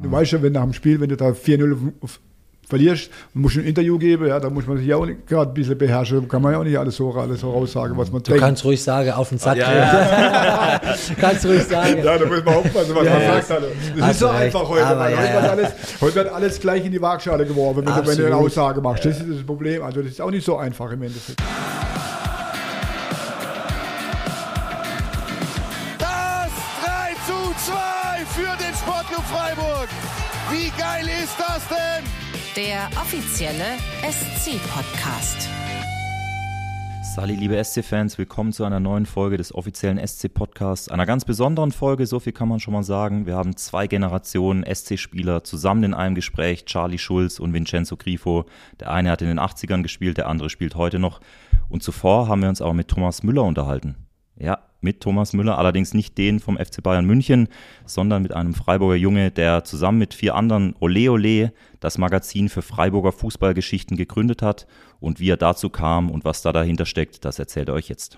Du weißt ja, wenn nach dem Spiel, wenn du da 4-0 verlierst, musst du ein Interview geben, ja, da muss man sich ja auch gerade ein bisschen beherrschen, kann man ja auch nicht alles so raussagen, was man denkt. Du kannst ruhig sagen, auf den Sack. Ja. Kannst ruhig sagen. Ja, da muss man aufpassen, was man sagt. Also. Das ist so einfach heute. Heute wird alles gleich in die Waagschale geworfen, wenn du eine Aussage machst. Das ist das Problem. Also das ist auch nicht so einfach im Endeffekt. Das 3:2 für den Sportclub Freiburg. Wie geil ist das denn? Der offizielle SC-Podcast. Salli, liebe SC-Fans, willkommen zu einer neuen Folge des offiziellen SC-Podcasts. Einer ganz besonderen Folge, so viel kann man schon mal sagen. Wir haben 2 Generationen SC-Spieler zusammen in einem Gespräch, Charlie Schulz und Vincenzo Grifo. Der eine hat in den 80ern gespielt, der andere spielt heute noch. Und zuvor haben wir uns auch mit Thomas Müller unterhalten. Ja, mit Thomas Müller, allerdings nicht den vom FC Bayern München, sondern mit einem Freiburger Junge, der zusammen mit 4 anderen Ole Ole das Magazin für Freiburger Fußballgeschichten gegründet hat. Und wie er dazu kam und was da dahinter steckt, das erzählt er euch jetzt.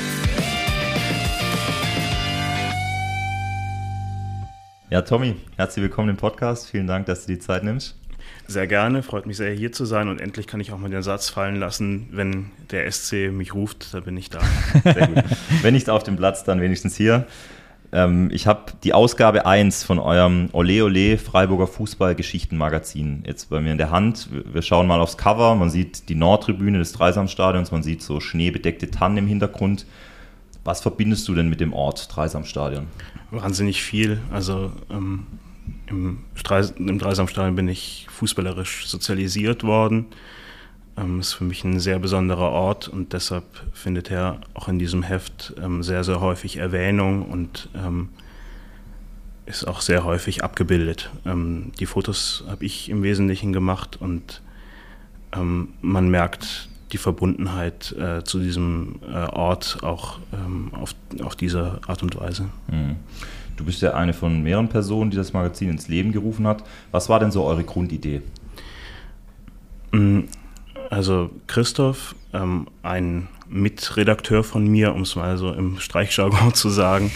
Ja, Tommy, herzlich willkommen im Podcast. Vielen Dank, dass du die Zeit nimmst. Sehr gerne, freut mich sehr, hier zu sein und endlich kann ich auch mal den Satz fallen lassen, wenn der SC mich ruft, dann bin ich da. Sehr gut. Wenn nicht auf dem Platz, dann wenigstens hier. Ich habe die Ausgabe 1 von eurem Ole Ole Freiburger Fußballgeschichten-Magazin jetzt bei mir in der Hand. Wir schauen mal aufs Cover, man sieht die Nordtribüne des Dreisamstadions, man sieht so schneebedeckte Tannen im Hintergrund. Was verbindest du denn mit dem Ort Dreisamstadion? Wahnsinnig viel, also im Dreisamstadion bin ich fußballerisch sozialisiert worden. Ist für mich ein sehr besonderer Ort und deshalb findet er auch in diesem Heft sehr, sehr häufig Erwähnung und ist auch sehr häufig abgebildet. Die Fotos habe ich im Wesentlichen gemacht und man merkt die Verbundenheit zu diesem Ort auch auf diese Art und Weise. Mhm. Du bist ja eine von mehreren Personen, die das Magazin ins Leben gerufen hat. Was war denn so eure Grundidee? Also Christoph, ein Mitredakteur von mir, um es mal so im Streichjargon zu sagen,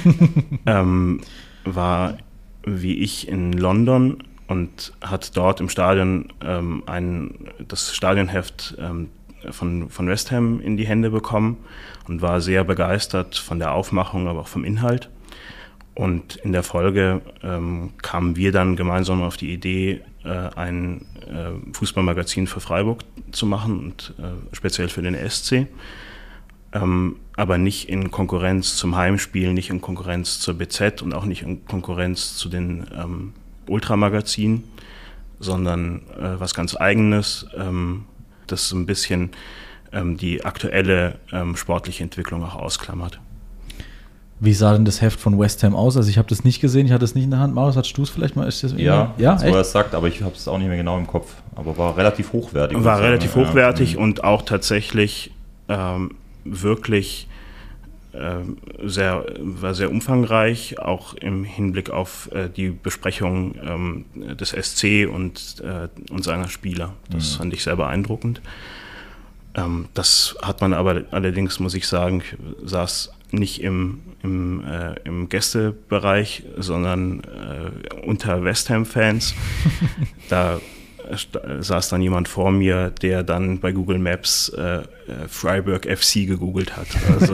war wie ich in London und hat dort im Stadion das Stadionheft von West Ham in die Hände bekommen und war sehr begeistert von der Aufmachung, aber auch vom Inhalt. Und in der Folge kamen wir dann gemeinsam auf die Idee, ein Fußballmagazin für Freiburg zu machen und speziell für den SC. Aber nicht in Konkurrenz zum Heimspiel, nicht in Konkurrenz zur BZ und auch nicht in Konkurrenz zu den Ultramagazinen, sondern was ganz Eigenes, das so ein bisschen die aktuelle sportliche Entwicklung auch ausklammert. Wie sah denn das Heft von West Ham aus? Also ich habe das nicht gesehen, ich hatte es nicht in der Hand. Marius, hattest du es vielleicht mal? Ja, wo er es sagt, aber ich habe es auch nicht mehr genau im Kopf. Aber war relativ hochwertig. War relativ hochwertig und auch tatsächlich wirklich war sehr umfangreich, auch im Hinblick auf die Besprechung des SC und seiner Spieler. Das fand ich sehr beeindruckend. Das hat man aber allerdings, muss ich sagen, saß nicht im Gästebereich, sondern unter West Ham-Fans. Da saß dann jemand vor mir, der dann bei Google Maps Freiburg FC gegoogelt hat. Also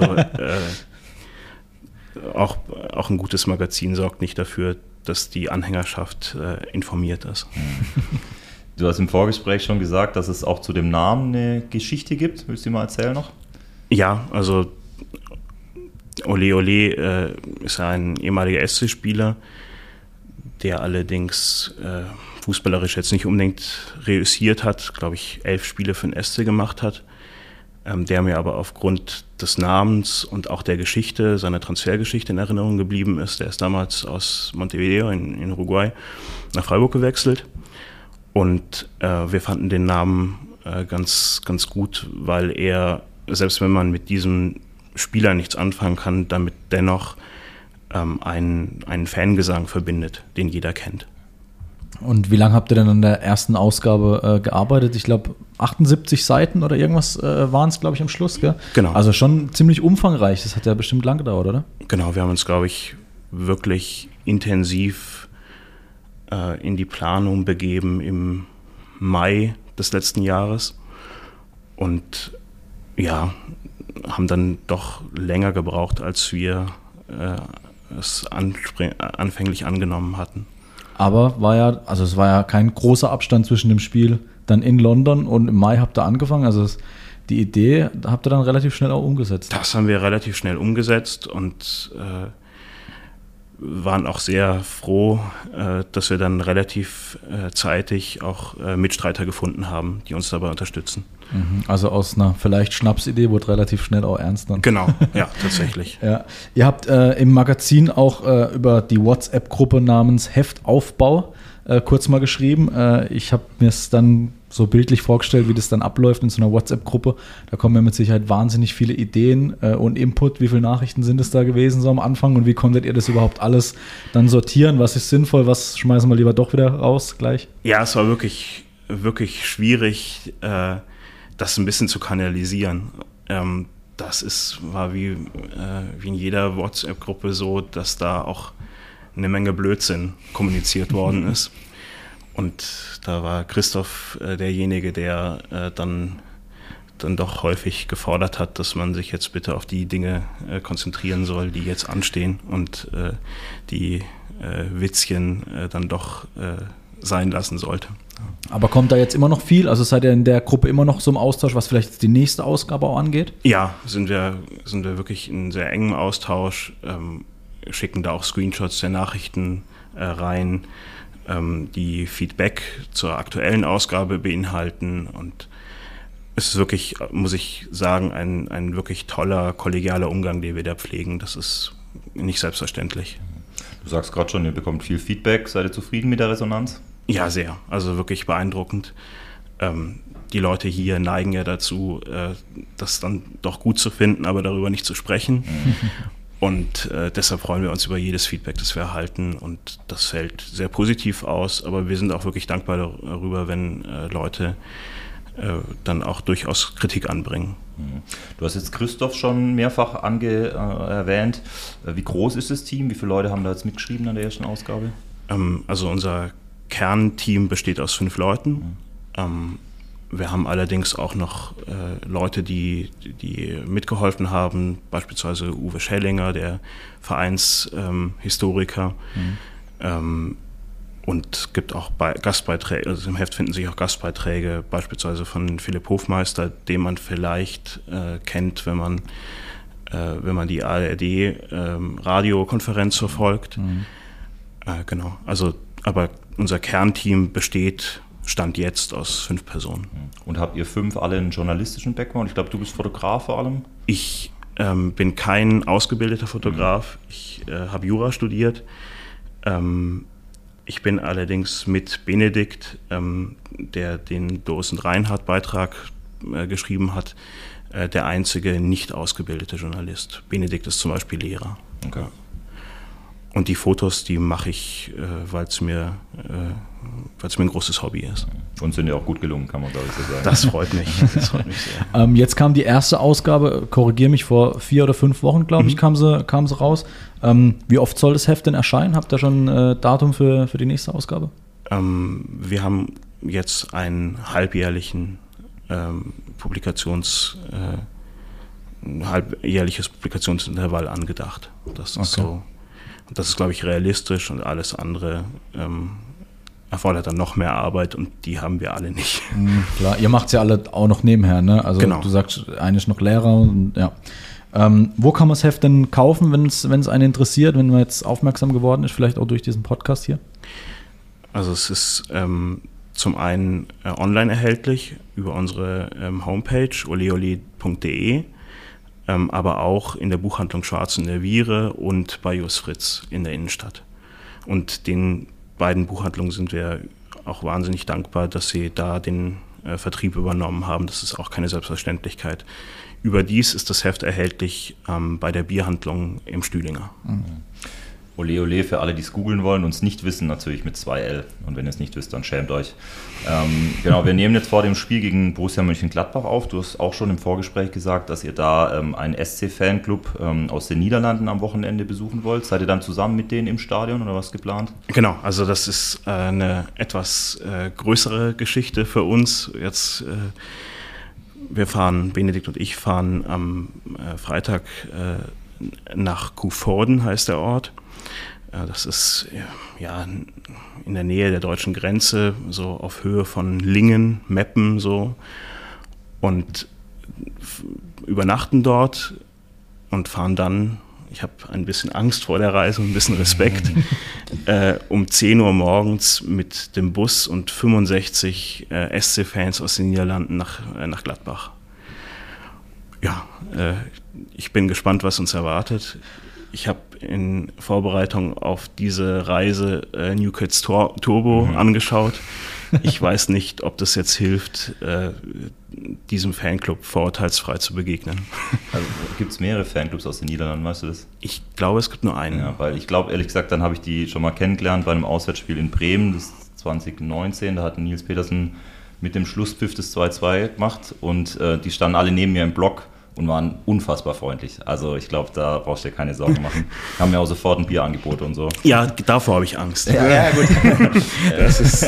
auch ein gutes Magazin sorgt nicht dafür, dass die Anhängerschaft informiert ist. Du hast im Vorgespräch schon gesagt, dass es auch zu dem Namen eine Geschichte gibt. Willst du mal erzählen noch? Ja, also Ole Ole ist ein ehemaliger SC-Spieler, der allerdings fußballerisch jetzt nicht unbedingt reüssiert hat, glaube ich 11 Spiele für den SC gemacht hat, der mir aber aufgrund des Namens und auch der Geschichte, seiner Transfergeschichte in Erinnerung geblieben ist. Der ist damals aus Montevideo in Uruguay nach Freiburg gewechselt und wir fanden den Namen ganz, ganz gut, weil er, selbst wenn man mit diesem Spieler nichts anfangen kann, damit dennoch einen Fangesang verbindet, den jeder kennt. Und wie lange habt ihr denn an der ersten Ausgabe gearbeitet? Ich glaube 78 Seiten oder irgendwas waren es, glaube ich, am Schluss, gell? Genau. Also schon ziemlich umfangreich. Das hat ja bestimmt lang gedauert, oder? Genau, wir haben uns, glaube ich, wirklich intensiv in die Planung begeben im Mai des letzten Jahres und ja, haben dann doch länger gebraucht, als wir es anfänglich angenommen hatten. Aber es war ja kein großer Abstand zwischen dem Spiel dann in London und im Mai habt ihr angefangen. Also die Idee habt ihr dann relativ schnell auch umgesetzt. Das haben wir relativ schnell umgesetzt und waren auch sehr froh, dass wir dann relativ zeitig auch Mitstreiter gefunden haben, die uns dabei unterstützen. Also aus einer vielleicht Schnapsidee wurde relativ schnell auch ernst dann. Genau, ja, tatsächlich. Ja. Ihr habt im Magazin auch über die WhatsApp-Gruppe namens Heftaufbau kurz mal geschrieben. Ich habe mir es dann so bildlich vorgestellt, wie das dann abläuft in so einer WhatsApp-Gruppe. Da kommen ja mit Sicherheit wahnsinnig viele Ideen und Input. Wie viele Nachrichten sind es da gewesen so am Anfang und wie konntet ihr das überhaupt alles dann sortieren? Was ist sinnvoll, was schmeißen wir lieber doch wieder raus gleich? Ja, es war wirklich, wirklich schwierig, das ein bisschen zu kanalisieren. Das war wie in jeder WhatsApp-Gruppe so, dass da auch eine Menge Blödsinn kommuniziert worden ist. Und da war Christoph derjenige, der dann doch häufig gefordert hat, dass man sich jetzt bitte auf die Dinge konzentrieren soll, die jetzt anstehen und die Witzchen dann doch sein lassen sollte. Aber kommt da jetzt immer noch viel? Also seid ihr in der Gruppe immer noch so im Austausch, was vielleicht die nächste Ausgabe auch angeht? Ja, sind wir wirklich in sehr engem Austausch, schicken da auch Screenshots der Nachrichten rein, die Feedback zur aktuellen Ausgabe beinhalten und es ist wirklich, muss ich sagen, ein wirklich toller kollegialer Umgang, den wir da pflegen. Das ist nicht selbstverständlich. Du sagst gerade schon, ihr bekommt viel Feedback. Seid ihr zufrieden mit der Resonanz? Ja, sehr. Also wirklich beeindruckend. Die Leute hier neigen ja dazu, das dann doch gut zu finden, aber darüber nicht zu sprechen. Und deshalb freuen wir uns über jedes Feedback, das wir erhalten. Und das fällt sehr positiv aus. Aber wir sind auch wirklich dankbar darüber, wenn Leute dann auch durchaus Kritik anbringen. Du hast jetzt Christoph schon mehrfach erwähnt. Wie groß ist das Team? Wie viele Leute haben da jetzt mitgeschrieben an der ersten Ausgabe? Also unser Kernteam besteht aus 5 Leuten. Wir haben allerdings auch noch Leute, die mitgeholfen haben, beispielsweise Uwe Schellinger, der Vereinshistoriker. Und es gibt auch Gastbeiträge, also im Heft finden sich auch Gastbeiträge, beispielsweise von Philipp Hofmeister, den man vielleicht kennt, wenn man die ARD-Radiokonferenz verfolgt. Genau, also aber unser Kernteam besteht Stand jetzt aus 5 Personen. Und habt ihr 5 alle einen journalistischen Background? Ich glaube, du bist Fotograf vor allem. Ich bin kein ausgebildeter Fotograf. Ich habe Jura studiert. Ich bin allerdings mit Benedikt, der den Doris und Reinhardt Beitrag geschrieben hat, der einzige nicht ausgebildete Journalist. Benedikt ist zum Beispiel Lehrer. Okay. Und die Fotos, die mache ich, weil es mir ein großes Hobby ist. Und sind ja auch gut gelungen, kann man glaube ich so sagen. Das freut mich. Das freut mich sehr. Jetzt kam die erste Ausgabe, korrigiere mich, vor 4 oder 5 Wochen, glaube ich, kam sie raus. Wie oft soll das Heft denn erscheinen? Habt ihr schon ein Datum für die nächste Ausgabe? Wir haben jetzt einen halbjährliches Publikationsintervall angedacht. Das ist so. Das ist, glaube ich, realistisch und alles andere erfordert dann noch mehr Arbeit und die haben wir alle nicht. Klar, ihr macht es ja alle auch noch nebenher, ne? Also genau. Du sagst, eigentlich noch Lehrer und ja. Wo kann man das Heft denn kaufen, wenn es einen interessiert, wenn man jetzt aufmerksam geworden ist, vielleicht auch durch diesen Podcast hier? Also es ist zum einen online erhältlich über unsere Homepage oleoli.de, aber auch in der Buchhandlung Schwarz in der Viere und bei Jos Fritz in der Innenstadt. Und den beiden Buchhandlungen sind wir auch wahnsinnig dankbar, dass sie da den Vertrieb übernommen haben. Das ist auch keine Selbstverständlichkeit. Überdies ist das Heft erhältlich bei der Bierhandlung im Stühlinger. Ole Ole für alle, die es googeln wollen und es nicht wissen, natürlich mit 2L. Und wenn ihr es nicht wisst, dann schämt euch. Genau, wir nehmen jetzt vor dem Spiel gegen Borussia Mönchengladbach auf. Du hast auch schon im Vorgespräch gesagt, dass ihr da einen SC-Fanclub aus den Niederlanden am Wochenende besuchen wollt. Seid ihr dann zusammen mit denen im Stadion oder was geplant? Genau, also das ist eine etwas größere Geschichte für uns. Jetzt, Benedikt und ich fahren am Freitag nach Coevorden, heißt der Ort. Das ist ja in der Nähe der deutschen Grenze, so auf Höhe von Lingen, Meppen so, und übernachten dort und fahren dann, ich habe ein bisschen Angst vor der Reise und ein bisschen Respekt, um 10 Uhr morgens mit dem Bus und 65 SC-Fans aus den Niederlanden nach Gladbach. Ja, ich bin gespannt, was uns erwartet. Ich habe in Vorbereitung auf diese Reise New Kids Turbo angeschaut. Ich weiß nicht, ob das jetzt hilft, diesem Fanclub vorurteilsfrei zu begegnen. Also, gibt es mehrere Fanclubs aus den Niederlanden, weißt du das? Ich glaube, es gibt nur einen. Ja, weil ich glaube, ehrlich gesagt, dann habe ich die schon mal kennengelernt bei einem Auswärtsspiel in Bremen, das 2019, da hat Nils Petersen mit dem Schlusspfiff das 2-2 gemacht und die standen alle neben mir im Block und waren unfassbar freundlich. Also ich glaube, da brauchst du dir keine Sorgen machen. Haben mir auch sofort ein Bier angeboten und so. Ja, davor habe ich Angst. Ja, gut. Das ist,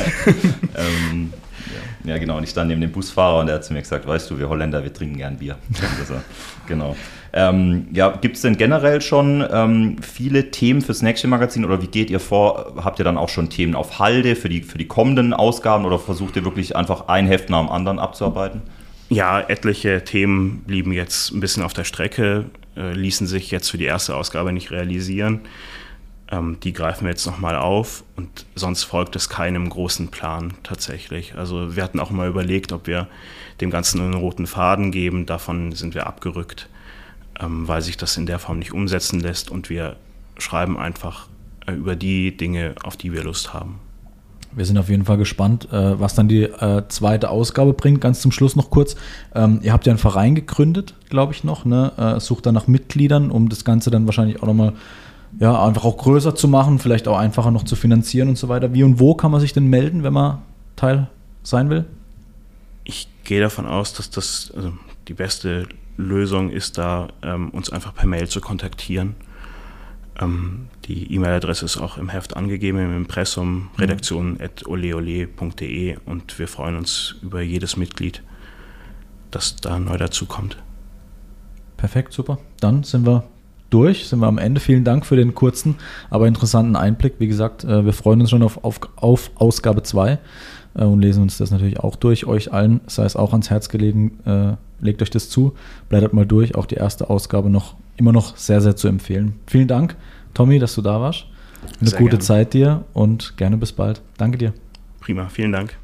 ja, genau. Und ich stand neben dem Busfahrer und der hat zu mir gesagt, weißt du, wir Holländer, wir trinken gern Bier. Also, genau. Ja, gibt es denn generell schon viele Themen fürs nächste Magazin oder wie geht ihr vor? Habt ihr dann auch schon Themen auf Halde für die kommenden Ausgaben oder versucht ihr wirklich einfach ein Heft nach dem anderen abzuarbeiten? Ja, etliche Themen blieben jetzt ein bisschen auf der Strecke, ließen sich jetzt für die erste Ausgabe nicht realisieren. Die greifen wir jetzt nochmal auf und sonst folgt es keinem großen Plan tatsächlich. Also wir hatten auch mal überlegt, ob wir dem Ganzen einen roten Faden geben. Davon sind wir abgerückt, weil sich das in der Form nicht umsetzen lässt und wir schreiben einfach über die Dinge, auf die wir Lust haben. Wir sind auf jeden Fall gespannt, was dann die zweite Ausgabe bringt. Ganz zum Schluss noch kurz. Ihr habt ja einen Verein gegründet, glaube ich noch, ne? Sucht dann nach Mitgliedern, um das Ganze dann wahrscheinlich auch nochmal einfach auch größer zu machen, vielleicht auch einfacher noch zu finanzieren und so weiter. Wie und wo kann man sich denn melden, wenn man Teil sein will? Ich gehe davon aus, dass das die beste Lösung ist, da uns einfach per Mail zu kontaktieren. Die E-Mail-Adresse ist auch im Heft angegeben, im Impressum, redaktion@oleole.de und wir freuen uns über jedes Mitglied, das da neu dazukommt. Perfekt, super. Dann sind wir am Ende. Vielen Dank für den kurzen, aber interessanten Einblick. Wie gesagt, wir freuen uns schon auf Ausgabe 2 und lesen uns das natürlich auch durch. Euch allen sei es auch ans Herz gelegen, legt euch das zu, blättert mal durch. Auch die erste Ausgabe immer noch sehr, sehr zu empfehlen. Vielen Dank, Tommy, dass du da warst. Eine sehr gute Zeit dir und gerne bis bald. Danke dir. Prima, vielen Dank.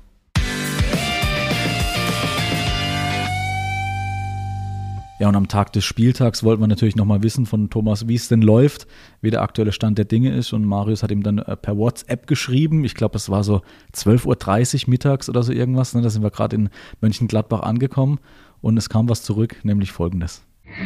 Ja, und am Tag des Spieltags wollten wir natürlich nochmal wissen von Thomas, wie es denn läuft, wie der aktuelle Stand der Dinge ist. Und Marius hat ihm dann per WhatsApp geschrieben. Ich glaube, es war so 12.30 Uhr mittags oder so irgendwas. Ne? Da sind wir gerade in Mönchengladbach angekommen und es kam was zurück, nämlich Folgendes.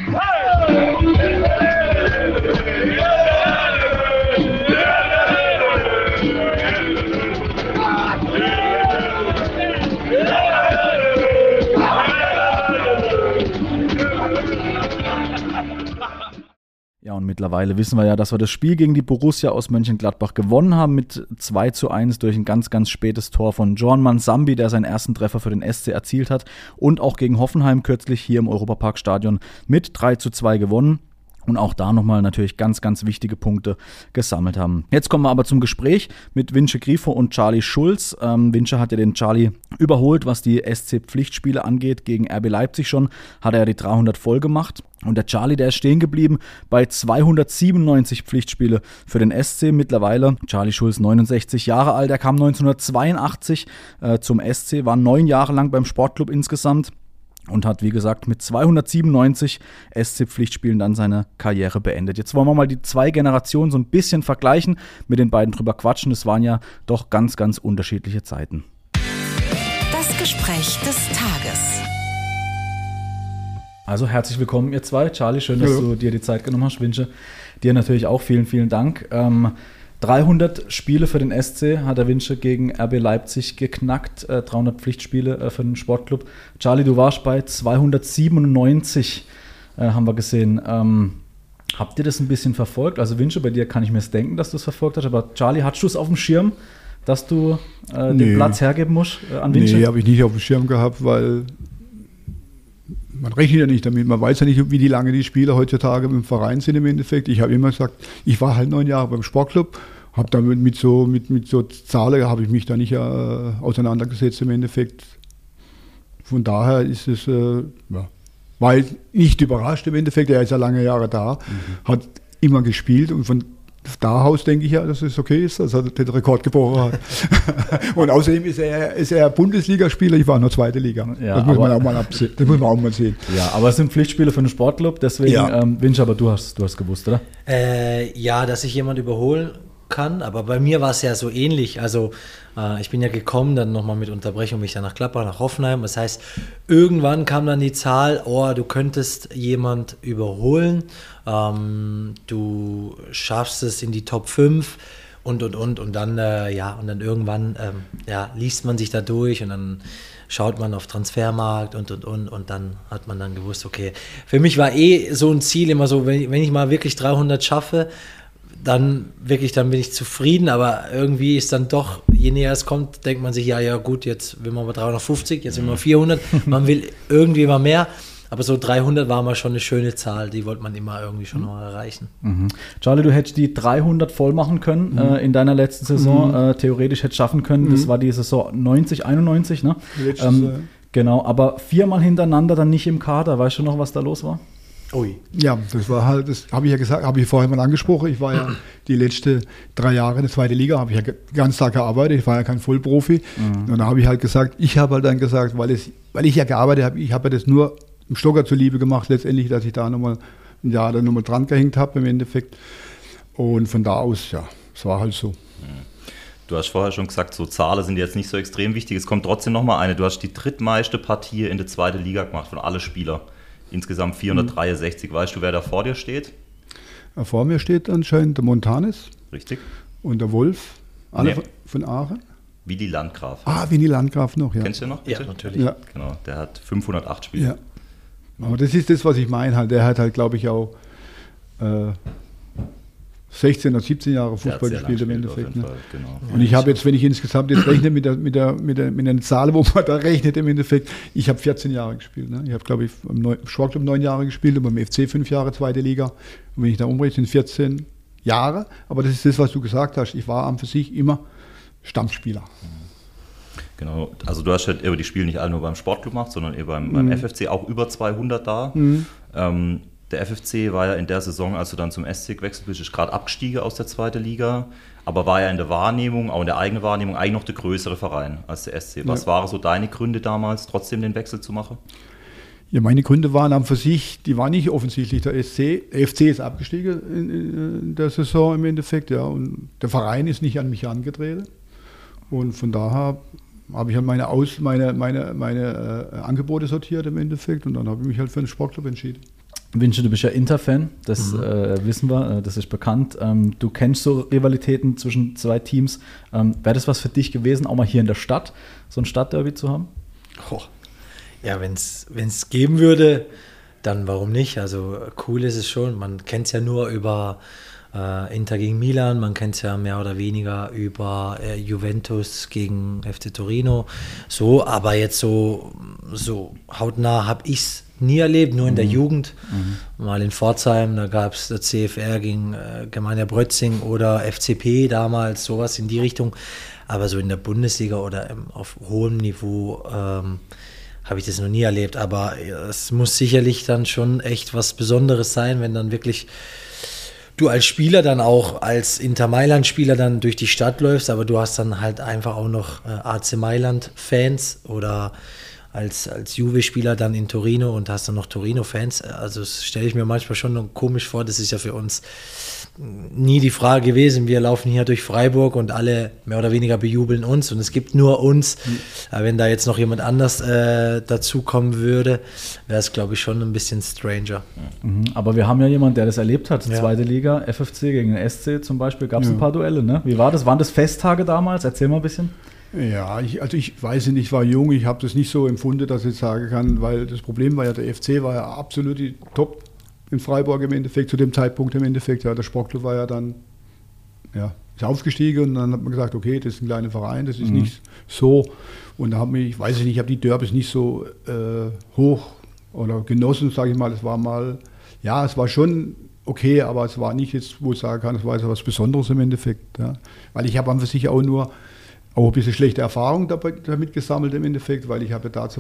Ja, und mittlerweile wissen wir ja, dass wir das Spiel gegen die Borussia aus Mönchengladbach gewonnen haben mit 2:1 durch ein ganz, ganz spätes Tor von Jorman Sambi, der seinen ersten Treffer für den SC erzielt hat und auch gegen Hoffenheim kürzlich hier im Europaparkstadion mit 3:2 gewonnen. Und auch da nochmal natürlich ganz, ganz wichtige Punkte gesammelt haben. Jetzt kommen wir aber zum Gespräch mit Vince Grifo und Charlie Schulz. Vince hat ja den Charlie überholt, was die SC-Pflichtspiele angeht. Gegen RB Leipzig schon hat er ja die 300 voll gemacht. Und der Charlie, der ist stehen geblieben bei 297 Pflichtspiele für den SC mittlerweile. Charlie Schulz, 69 Jahre alt. Er kam 1982 zum SC, war 9 Jahre lang beim Sportclub insgesamt. Und hat, wie gesagt, mit 297 SC-Pflichtspielen dann seine Karriere beendet. Jetzt wollen wir mal die zwei Generationen so ein bisschen vergleichen, mit den beiden drüber quatschen. Es waren ja doch ganz, ganz unterschiedliche Zeiten. Das Gespräch des Tages. Also herzlich willkommen, ihr zwei. Charlie, schön, dass du dir die Zeit genommen hast. Vince, Dir natürlich auch vielen, vielen Dank. 300 Spiele für den SC hat der Winche gegen RB Leipzig geknackt, 300 Pflichtspiele für den Sportclub. Charlie, du warst bei 297, haben wir gesehen. Habt ihr das ein bisschen verfolgt? Also Winche, bei dir kann ich mir es denken, dass du es verfolgt hast, aber Charlie, hattest du es auf dem Schirm, dass du den Platz hergeben musst an Winche? Nee, habe ich nicht auf dem Schirm gehabt, weil man rechnet ja nicht damit. Man weiß ja nicht, wie lange die Spieler heutzutage im Verein sind im Endeffekt. Ich habe immer gesagt, ich war halt 9 Jahre beim Sportclub, habe damit mit so Zahlen habe ich mich da nicht auseinandergesetzt im Endeffekt. Von daher ist es, war ich nicht überrascht im Endeffekt. Er ist ja lange Jahre da, hat immer gespielt und von da aus denke ich ja, dass es okay ist, dass er den Rekord gebrochen hat. Und außerdem ist er Bundesligaspieler, ich war nur zweite Liga. Ja, das muss man auch mal sehen. Ja, aber es sind Pflichtspiele für den Sportclub, deswegen, Winch, aber du hast gewusst, oder? Ja, dass ich jemand überholen kann, aber bei mir war es ja so ähnlich. Also ich bin ja gekommen, dann nochmal mit Unterbrechung mich dann nach Gladbach, nach Hoffenheim. Das heißt, irgendwann kam dann die Zahl, du könntest jemand überholen, du schaffst es in die Top 5 und dann und dann irgendwann liest man sich da durch und dann schaut man auf Transfermarkt und dann hat man dann gewusst, okay, für mich war so ein Ziel immer so, wenn ich mal wirklich 300 schaffe, dann bin ich zufrieden, aber irgendwie ist dann doch, je näher es kommt, denkt man sich, ja gut, jetzt will man aber 350, jetzt will man 400, man will irgendwie immer mehr, aber so 300 war mal schon eine schöne Zahl, die wollte man immer irgendwie schon noch erreichen. Charlie, du hättest die 300 voll machen können in deiner letzten Saison, theoretisch hättest schaffen können, das war die Saison 90, 91, ne? Genau, aber 4-mal hintereinander dann nicht im Kader, weißt du noch, was da los war? Ui. Ja, das war halt, das habe ich ja gesagt, habe ich vorher mal angesprochen. Ich war ja die letzten 3 Jahre in der zweiten Liga, habe ich ja ganz Tag gearbeitet, ich war ja kein Vollprofi. Und da habe ich halt gesagt, ich habe halt dann gesagt, weil ich ja gearbeitet habe, ich habe ja das nur im Stocker zuliebe gemacht, letztendlich, dass ich da nochmal ein Jahr dann nochmal dran gehängt habe im Endeffekt. Und von da aus, ja, es war halt so. Du hast vorher schon gesagt, so Zahlen sind jetzt nicht so extrem wichtig. Es kommt trotzdem nochmal eine. Du hast die drittmeiste Partie in der zweiten Liga gemacht von allen Spielern. Insgesamt 463. Weißt du, wer da vor dir steht? Vor mir steht anscheinend der Montanes. Richtig. Und der Wolf. Alle von Aachen. Willi Landgraf. Willi Landgraf noch, ja. Kennst du noch? Bitte? Ja, natürlich. Ja. Genau, der hat 508 Spiele. Ja. Aber das ist das, was ich meine. Halt. Der hat halt, glaube ich, auch 16 oder 17 Jahre Fußball gespielt im Endeffekt. Ne? Genau. Und ich habe jetzt, wenn ich insgesamt jetzt rechne mit der Zahl, wo man da rechnet im Endeffekt, ich habe 14 Jahre gespielt. Ne? Ich habe, glaube ich, im Sportclub 9 Jahre gespielt und beim FC 5 Jahre zweite Liga. Und wenn ich da umrechne, sind 14 Jahre. Aber das ist das, was du gesagt hast. Ich war an für sich immer Stammspieler. Genau, also du hast halt über die Spiele nicht alle nur beim Sportclub gemacht, sondern beim FFC auch über 200 da. Der FFC war ja in der Saison, als du dann zum SC gewechselt bist, ist gerade abgestiegen aus der zweiten Liga, aber war ja in der Wahrnehmung, auch in der eigenen Wahrnehmung, eigentlich noch der größere Verein als der SC. Was waren so deine Gründe damals, trotzdem den Wechsel zu machen? Ja, meine Gründe waren an für sich, die waren nicht offensichtlich der SC. Der FC ist abgestiegen in der Saison im Endeffekt, ja, und der Verein ist nicht an mich herangetreten. Und von daher habe ich halt meine Angebote sortiert im Endeffekt und dann habe ich mich halt für den Sportclub entschieden. Winche, du bist ja Inter-Fan, das wissen wir, das ist bekannt. Du kennst so Rivalitäten zwischen 2 Teams. Wäre das was für dich gewesen, auch mal hier in der Stadt, so ein Stadtderby zu haben? Ja, wenn es geben würde, dann warum nicht? Also cool ist es schon. Man kennt es ja nur über Inter gegen Milan, man kennt es ja mehr oder weniger über Juventus gegen FC Torino. So, aber jetzt so hautnah habe ich es nie erlebt, nur in der Jugend. Mal in Pforzheim, da gab es der CFR gegen Germania Brötzing oder FCP damals, sowas in die Richtung. Aber so in der Bundesliga oder auf hohem Niveau habe ich das noch nie erlebt. Aber es muss sicherlich dann schon echt was Besonderes sein, wenn dann wirklich du als Spieler dann auch, als Inter Mailand-Spieler dann durch die Stadt läufst, aber du hast dann halt einfach auch noch AC Mailand-Fans oder als Juve-Spieler dann in Torino und hast dann noch Torino-Fans. Also das stelle ich mir manchmal schon komisch vor. Das ist ja für uns nie die Frage gewesen. Wir laufen hier durch Freiburg und alle mehr oder weniger bejubeln uns und es gibt nur uns. Wenn da jetzt noch jemand anders dazukommen würde, wäre es, glaube ich, schon ein bisschen stranger. Aber wir haben ja jemanden, der das erlebt hat. Zweite Liga, FFC gegen den SC zum Beispiel, gab es ein paar Duelle. Ne? Wie war das? Waren das Festtage damals? Erzähl mal ein bisschen. Ja, ich weiß nicht, ich war jung, ich habe das nicht so empfunden, dass ich sagen kann, weil das Problem war ja, der FC war ja absolut die Top in Freiburg im Endeffekt, zu dem Zeitpunkt im Endeffekt. Ja, der Sportclub war ja dann, ist aufgestiegen und dann hat man gesagt, okay, das ist ein kleiner Verein, das ist nicht so. Und da habe ich habe die Derbys nicht so hoch oder genossen, sage ich mal. Es war mal, es war schon okay, aber es war nicht jetzt, wo ich sagen kann, es war jetzt was Besonderes im Endeffekt. Ja. Weil ich habe an für sich auch ein bisschen schlechte Erfahrung damit gesammelt im Endeffekt, weil ich habe damals,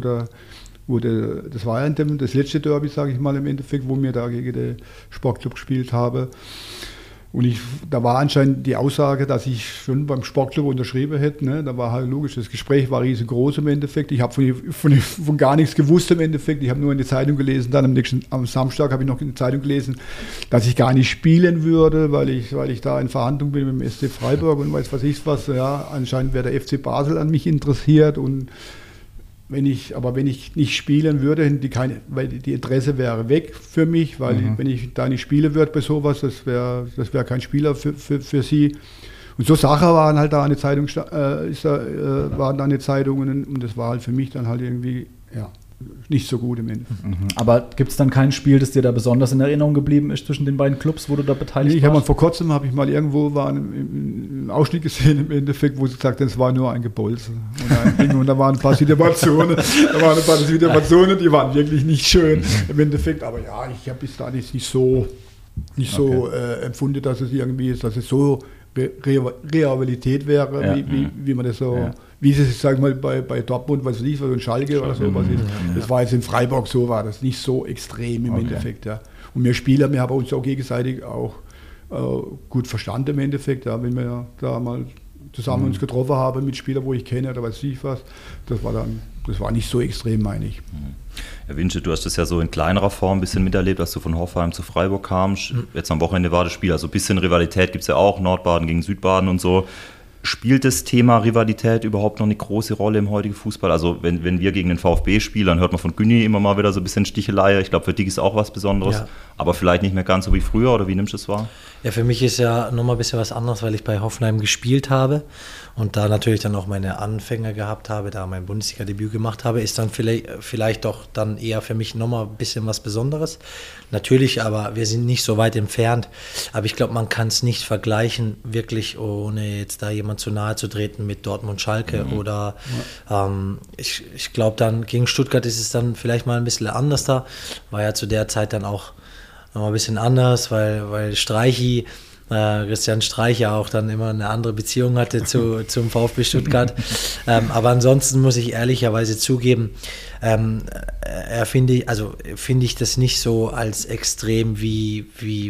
das war ja das letzte Derby, sage ich mal im Endeffekt, wo wir da gegen den Sportclub gespielt haben. Und da war anscheinend die Aussage, dass ich schon beim Sportclub unterschrieben hätte. Ne? Da war halt logisch, das Gespräch war riesengroß im Endeffekt. Ich habe von gar nichts gewusst im Endeffekt. Ich habe nur in die Zeitung gelesen, dann am Samstag habe ich noch in die Zeitung gelesen, dass ich gar nicht spielen würde, weil ich da in Verhandlung bin mit dem SC Freiburg und weiß was ich was. Ja, anscheinend wäre der FC Basel an mich interessiert und wenn ich nicht spielen würde, weil die Interesse wäre weg für mich, weil wenn ich da nicht spielen würde bei sowas, das wäre kein Spieler für sie. Und so Sachen waren halt da eine Zeitung, waren da eine Zeitungen und das war halt für mich dann halt irgendwie, nicht so gut im Endeffekt. Aber gibt es dann kein Spiel, das dir da besonders in Erinnerung geblieben ist zwischen den beiden Clubs, wo du da beteiligt warst? Vor kurzem habe ich mal irgendwo einen Ausschnitt gesehen im Endeffekt, wo sie gesagt haben, es war nur ein Gebolze. Und da waren ein paar Situationen, die waren wirklich nicht schön im Endeffekt. Aber ich habe bis dahin nicht so empfunden, dass es irgendwie ist, dass es so Realität wäre, wie man das so... Ja. Wie es, sag ich mal, bei Dortmund, was weiß ich, so ein Schalke oder sowas ist. Das war jetzt in Freiburg so, war das nicht so extrem im Endeffekt. Ja. Und wir haben uns auch gegenseitig auch gut verstanden im Endeffekt, wenn wir da mal zusammen uns getroffen haben mit Spielern, wo ich kenne oder weiß ich was. Das war nicht so extrem, meine ich. Herr Winczek, du hast das ja so in kleinerer Form ein bisschen miterlebt, als du von Hoffenheim zu Freiburg kamst. Jetzt am Wochenende war das Spiel, also ein bisschen Rivalität gibt es ja auch, Nordbaden gegen Südbaden und so. Spielt das Thema Rivalität überhaupt noch eine große Rolle im heutigen Fußball? Also wenn wir gegen den VfB spielen, dann hört man von Günni immer mal wieder so ein bisschen Stichelei. Ich glaube, für dich ist auch was Besonderes, aber vielleicht nicht mehr ganz so wie früher, oder wie nimmst du das wahr? Ja, für mich ist ja nochmal ein bisschen was anderes, weil ich bei Hoffenheim gespielt habe und da natürlich dann auch meine Anfänge gehabt habe, da mein Bundesliga-Debüt gemacht habe, ist dann vielleicht doch dann eher für mich nochmal ein bisschen was Besonderes. Natürlich, aber wir sind nicht so weit entfernt. Aber ich glaube, man kann es nicht vergleichen, wirklich, ohne jetzt da jemand zu nahe zu treten mit Dortmund, Schalke oder ich glaube dann, gegen Stuttgart ist es dann vielleicht mal ein bisschen anders da. War ja zu der Zeit dann auch noch ein bisschen anders, weil Christian Streich ja auch dann immer eine andere Beziehung hatte zum VfB Stuttgart. Aber ansonsten muss ich ehrlicherweise zugeben, finde ich das nicht so als extrem wie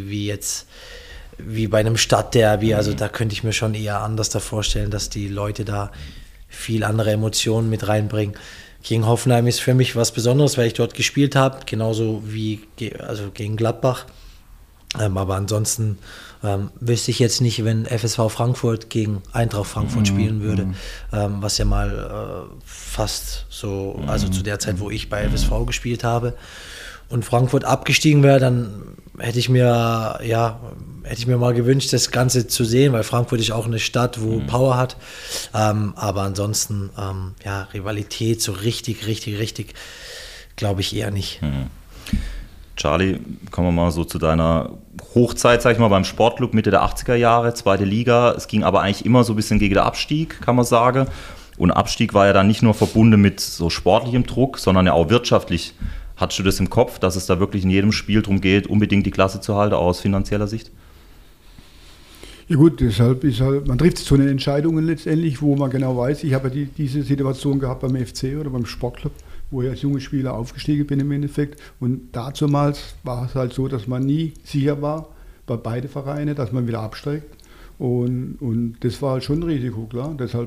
bei einem Stadtderby. Also da könnte ich mir schon eher anders da vorstellen, dass die Leute da viel andere Emotionen mit reinbringen. Gegen Hoffenheim ist für mich was Besonderes, weil ich dort gespielt habe, genauso wie gegen Gladbach. Aber ansonsten wüsste ich jetzt nicht, wenn FSV Frankfurt gegen Eintracht Frankfurt spielen würde, was ja mal fast so, also zu der Zeit, wo ich bei FSV gespielt habe, und Frankfurt abgestiegen wäre, dann hätte ich mir mal gewünscht, das Ganze zu sehen, weil Frankfurt ist auch eine Stadt, wo Power hat. Aber ansonsten, Rivalität so richtig, glaube ich eher nicht. Charlie, kommen wir mal so zu deiner Hochzeit, sag ich mal, beim Sportclub Mitte der 80er Jahre, zweite Liga. Es ging aber eigentlich immer so ein bisschen gegen den Abstieg, kann man sagen. Und Abstieg war ja dann nicht nur verbunden mit so sportlichem Druck, sondern ja auch wirtschaftlich. Hattest du das im Kopf, dass es da wirklich in jedem Spiel darum geht, unbedingt die Klasse zu halten, aus finanzieller Sicht? Ja gut, deshalb man trifft so eine Entscheidungen letztendlich, wo man genau weiß, ich habe ja diese Situation gehabt beim FC oder beim Sportclub, wo ich als junger Spieler aufgestiegen bin im Endeffekt. Und damals war es halt so, dass man nie sicher war, bei beiden Vereinen, dass man wieder absteigt. Und das war halt schon ein Risiko, klar. Deshalb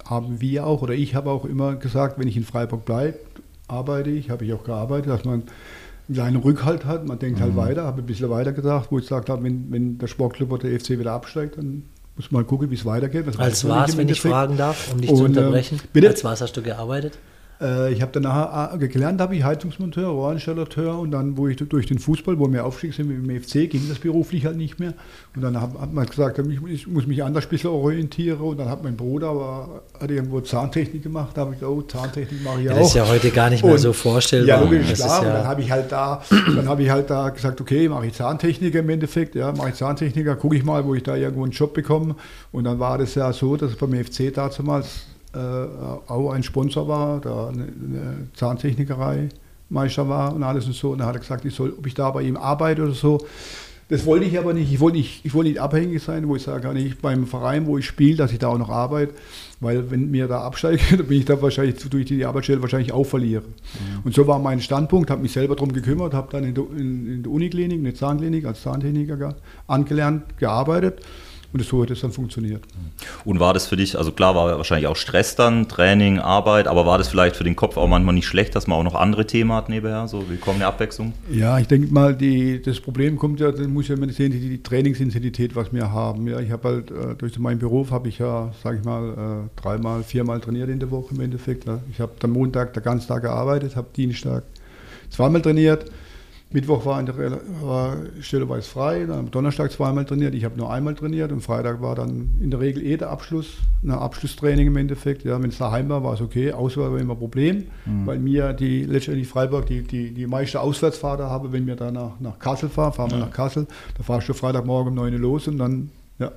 haben wir auch, oder ich habe auch immer gesagt, wenn ich in Freiburg bleibe, habe ich auch gearbeitet, dass man einen kleinen Rückhalt hat, man denkt halt weiter, habe ein bisschen weiter gedacht, wo ich gesagt habe, wenn der Sportclub oder der FC wieder absteigt, dann muss man gucken, wie es weitergeht. Als was, wenn ich fragen darf, um dich zu unterbrechen? Bitte? Als was hast du gearbeitet? Ich habe danach gelernt, habe ich Heizungsmonteur, Rohrinstallateur und dann, wo ich durch den Fußball, wo wir aufstieg sind mit dem FC, ging das beruflich halt nicht mehr. Und dann hat man gesagt, ich muss mich anders ein bisschen orientieren und dann hat mein Bruder hat irgendwo Zahntechnik gemacht, da habe ich gesagt, Zahntechnik mache ich auch. Das ist ja heute gar nicht mehr so vorstellbar. Ja, logisch, klar. Und dann habe ich halt da gesagt, okay, mache ich Zahntechniker im Endeffekt, ja, mache ich Zahntechniker, gucke ich mal, wo ich da irgendwo einen Job bekomme. Und dann war das ja so, dass es beim FC damals auch ein Sponsor war, da eine Zahntechnikerei Meister war und alles und so. Und dann hat er gesagt, ob ich da bei ihm arbeite oder so. Das wollte ich aber nicht. Ich wollte nicht abhängig sein, wo ich sage, kann ich beim Verein, wo ich spiele, dass ich da auch noch arbeite. Weil wenn mir da absteige, dann bin ich da wahrscheinlich durch die Arbeitsstelle wahrscheinlich auch verliere. Ja. Und so war mein Standpunkt, habe mich selber darum gekümmert, habe dann in der Uniklinik, in der Zahnklinik als Zahntechniker angelernt, gearbeitet. Und so hat es dann funktioniert. Und war das für dich, also klar war wahrscheinlich auch Stress dann, Training, Arbeit, aber war das vielleicht für den Kopf auch manchmal nicht schlecht, dass man auch noch andere Themen hat nebenher, so willkommene Abwechslung? Ja, ich denke mal, das Problem kommt ja, das muss ja immer sehen, die Trainingsintensität, was wir haben. Ja, ich habe halt, durch meinen Beruf habe ich ja, sage ich mal, 3-mal, 4-mal trainiert in der Woche im Endeffekt. Ja. Ich habe am Montag den ganzen Tag gearbeitet, habe Dienstag 2-mal trainiert. Mittwoch war stelleweise frei, dann am Donnerstag 2-mal trainiert, ich habe nur 1-mal trainiert und Freitag war dann in der Regel der Abschluss, ein Abschlusstraining im Endeffekt. Ja, wenn es daheim war es okay, Auswahl war immer ein Problem, weil mir letztendlich Freiburg die meiste Auswärtsfahrt habe, wenn wir da nach Kassel fahren wir nach Kassel, da fahrst du Freitagmorgen um 9 Uhr los und dann, ja.